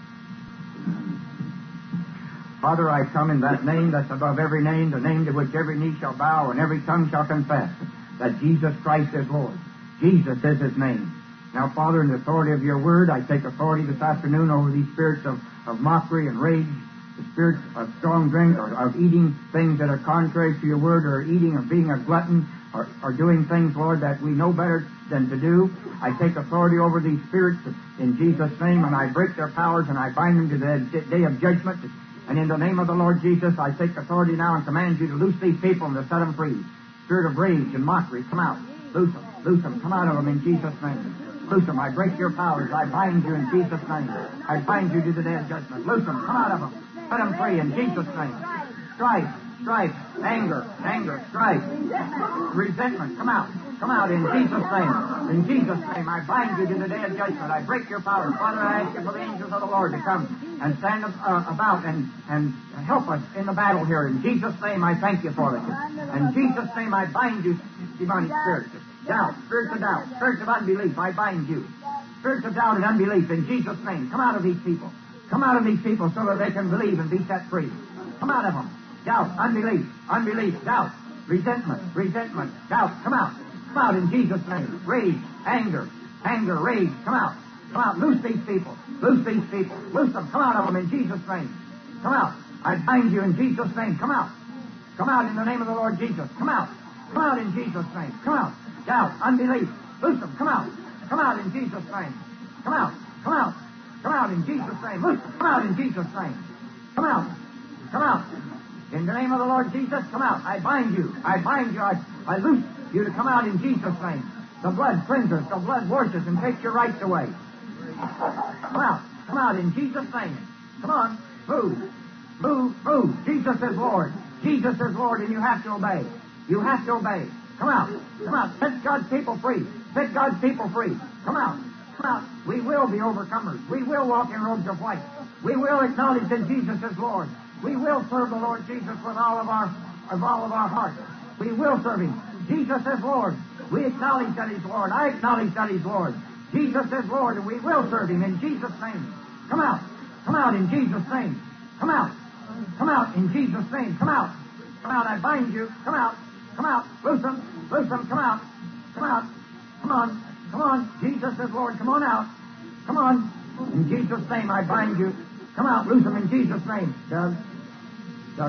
Father, I come in that name that's above every name, the name to which every knee shall bow and every tongue shall confess that Jesus Christ is Lord. Jesus is his name. Now, Father, in the authority of your word, I take authority this afternoon over these spirits of, of mockery and rage, the spirits of strong drink, or of eating things that are contrary to your word, or eating or being a glutton, Or, or doing things, Lord, that we know better than to do. I take authority over these spirits in Jesus' name, and I break their powers, and I bind them to the day of judgment. And in the name of the Lord Jesus, I take authority now and command you to loose these people and to set them free. Spirit of rage and mockery, come out. Loose them. Loose them. Come out of them in Jesus' name. Loose them. I break your powers. I bind you in Jesus' name. I bind you to the day of judgment. Loose them. Come out of them. Set them free in Jesus' name. Strife. Strife, anger, anger, strife, resentment, come out, come out in Jesus' name. In Jesus' name, I bind you to the day of judgment. I break your power. Father, I ask you for the angels of the Lord to come and stand uh, about and, and help us in the battle here. In Jesus' name, I thank you for it. In Jesus' name, I bind you, demonic spirits. Doubt, spirits of doubt, spirits of unbelief, I bind you. Spirits of doubt and unbelief, in Jesus' name, come out of these people. Come out of these people so that they can believe and be set free. Come out of them. Doubt, unbelief, unbelief, doubt, resentment, resentment, doubt, come out. Come out in Jesus' name. Rage, anger, anger, rage, come out. Come out, loose these people. Loose these people. Loose them. Come out of them in Jesus' name. Come out. I bind you in Jesus' name. Come out. Come out in the name of the Lord Jesus. Come out. Come out in Jesus' name. Come out. Doubt, unbelief, loose them. Come out. Come out in Jesus' name. Come out. Come out. Come out in Jesus' name. Loose them. Come out in Jesus' name. Come out. Come out. In the name of the Lord Jesus, come out. I bind you. I bind you. I, I loose you to come out in Jesus' name. The blood cleanses. The blood washes and takes your rights away. Come out. Come out in Jesus' name. Come on. Move. Move. Move. Jesus is Lord. Jesus is Lord, and you have to obey. You have to obey. Come out. Come out. Set God's people free. Set God's people free. Come out. Come out. We will be overcomers. We will walk in robes of white. We will acknowledge that Jesus is Lord. We will serve the Lord Jesus with all of our, of all of our heart. We will serve Him. Jesus is Lord. We acknowledge that He's Lord. I acknowledge that He's Lord. Jesus is Lord, and we will serve Him in Jesus' name. Come out. Come out in Jesus' name. Come out. Come out in Jesus' name. Come out. Come out. I bind you. Come out. Come out. Loose them. Loose them. Come out. Come out. Come on. Come on. Jesus is Lord. Come on out. Come on. In Jesus' name, I bind you. Come out. Loose them in Jesus' name. Doug. Doug.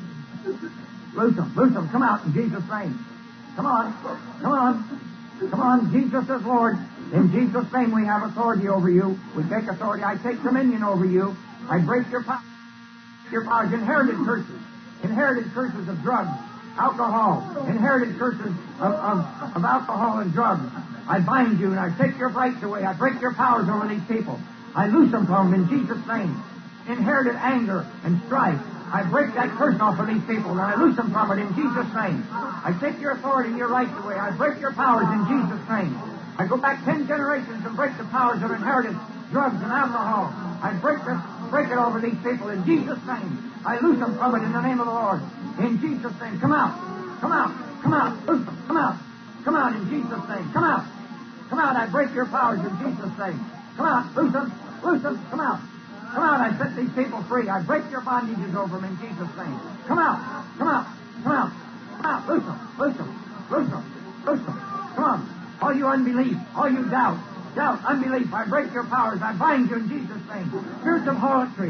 Loose them. Loose them. Come out in Jesus' name. Come on. Come on. Come on. Jesus is Lord. In Jesus' name, we have authority over you. We take authority. I take dominion over you. I break your power. Your powers. Inherited curses. Inherited curses of drugs, alcohol. Inherited curses of, of, of alcohol and drugs. I bind you and I take your rights away. I break your powers over these people. I loose them from them in Jesus' name. Inherited anger and strife. I break that curse off of these people and I loose them from it in Jesus' name. I take your authority and your rights away. I break your powers in Jesus' name. I go back ten generations and break the powers of inherited drugs and alcohol. I break this, break it over these people in Jesus' name. I loose them from it in the name of the Lord. In Jesus' name. Come out. Come out. Come out. Loose them. Come out. Come out in Jesus' name. Come out. Come out. I break your powers in Jesus' name. Come out. Loose them. Loose them. Come out. Come out. I set these people free. I break your bondages over them in Jesus' name. Come out. Come out. Come out. Come out. Loose them. Loose them. Loose them. Loose them. Come on. All you unbelief. All you doubt. Doubt. Unbelief. I break your powers. I bind you in Jesus' name. Spirits of harlotry.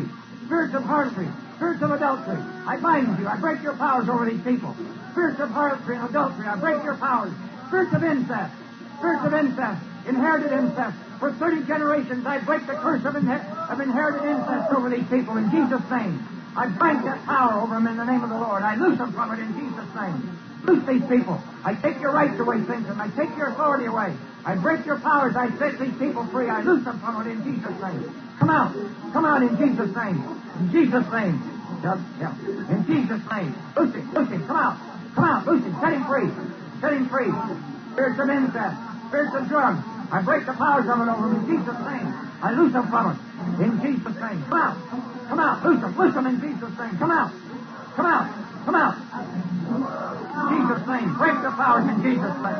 Spirits of harlotry, spirits of adultery, I bind you. I break your powers over these people. Spirits of harlotry and adultery, I break your powers. Spirits of incest, spirits of incest, inherited incest. For thirty generations, I break the curse of, inher- of inherited incest over these people in Jesus' name. I bind that power over them in the name of the Lord. I loose them from it in Jesus' name. Loose these people. I take your rights away, Satan. I take your authority away. I break your powers. I set these people free. I loose them from it in Jesus' name. Come out. Come out in Jesus' name. In Jesus' name. Yeah, yeah. In Jesus' name. Loose him. Loose him. Come out. Come out. Loose him. Set him free. Set him free. Spirits of incest. Spirits of drugs. I break the powers of it over them in Jesus' name. I loose them from it. In Jesus' name. Come out. Come out. Loose them. Loose them in Jesus' name. Come out. Come out. Come out. In Jesus' name. Break the powers in Jesus' name.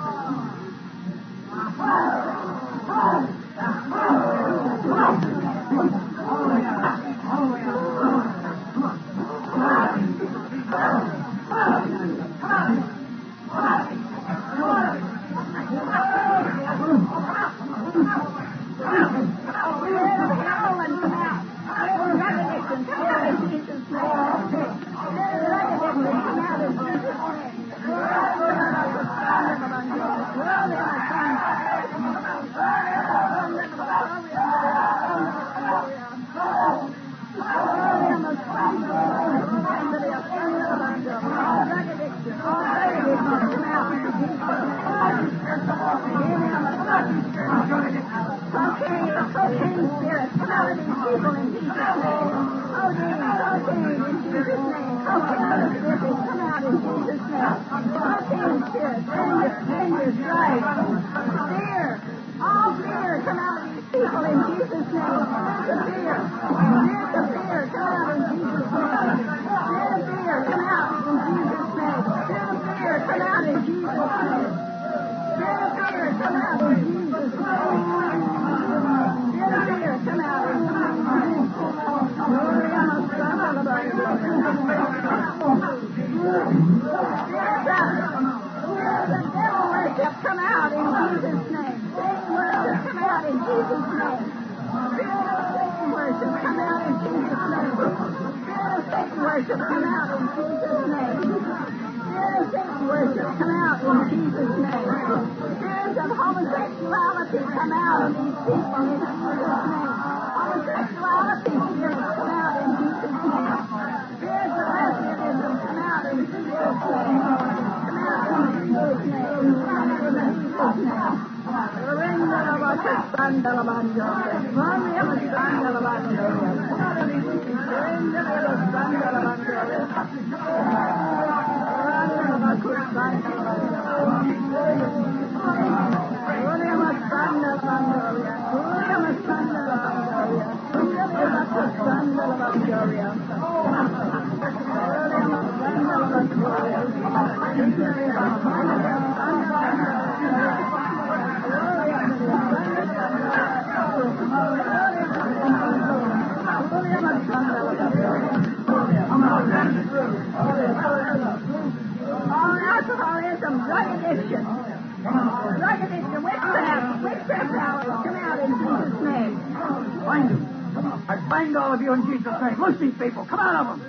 People, come out of them.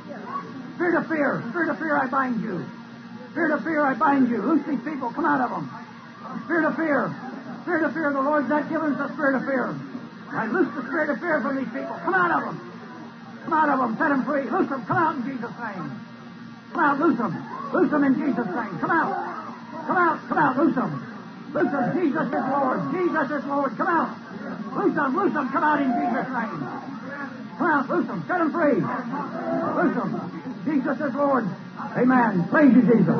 Spirit of fear, spirit of fear, I bind you. Spirit of fear, I bind you. Loose these people, come out of them. Spirit of fear, spirit of fear, the Lord's not given us the spirit of fear. I loose the spirit of fear from these people. Come out of them. Come out of them, set them free. Loose them, come out in Jesus' name. Come out, loose them. Loose them in Jesus' name. Come out. Come out, come out, loose them. Loose them, Jesus is Lord. Jesus is Lord. Come out. Loose them, loose them, come out in Jesus' name. Come out, loose them, set them free. Loose them. Jesus is Lord. Amen. Praise you, Jesus.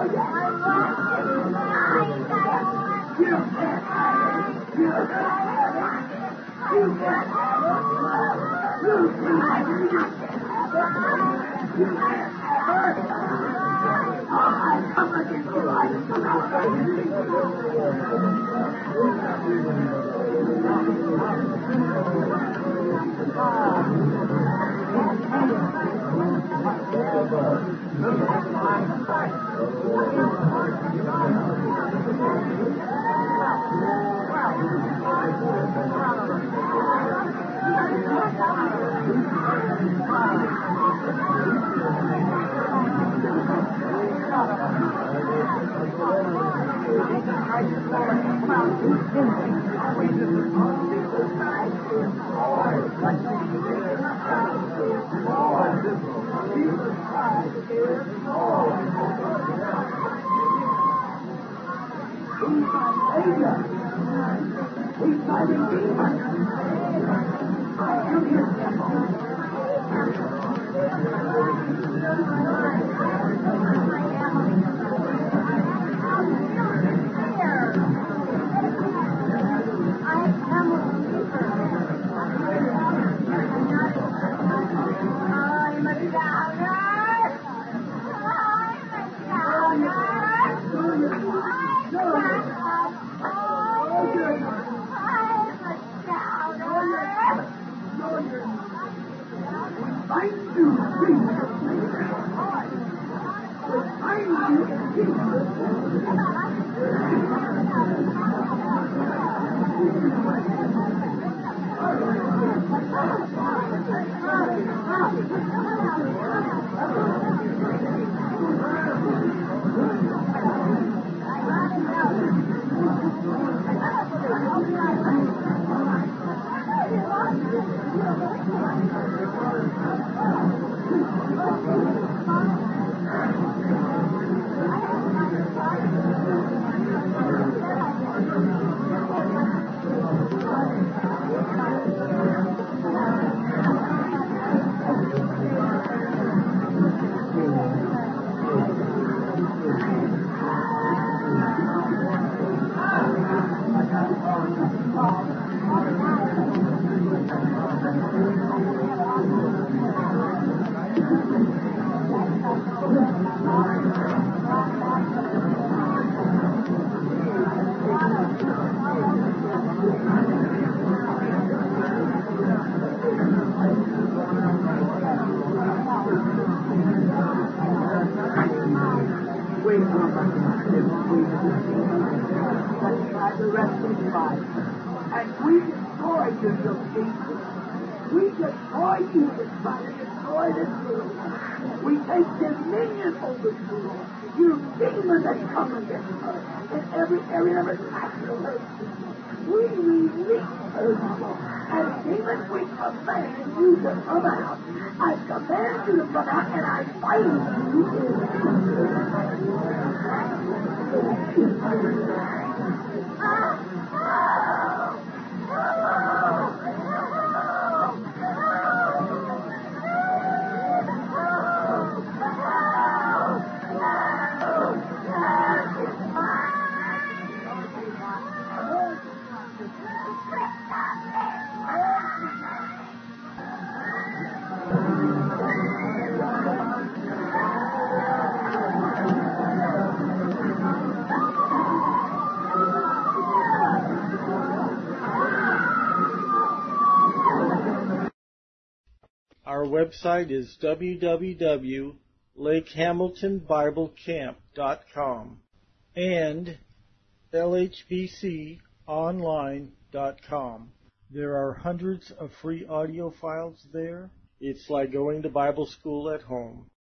Our website is w w w dot lake hamilton bible camp dot com and l h b c online dot com. There are hundreds of free audio files there. It's like going to Bible school at home.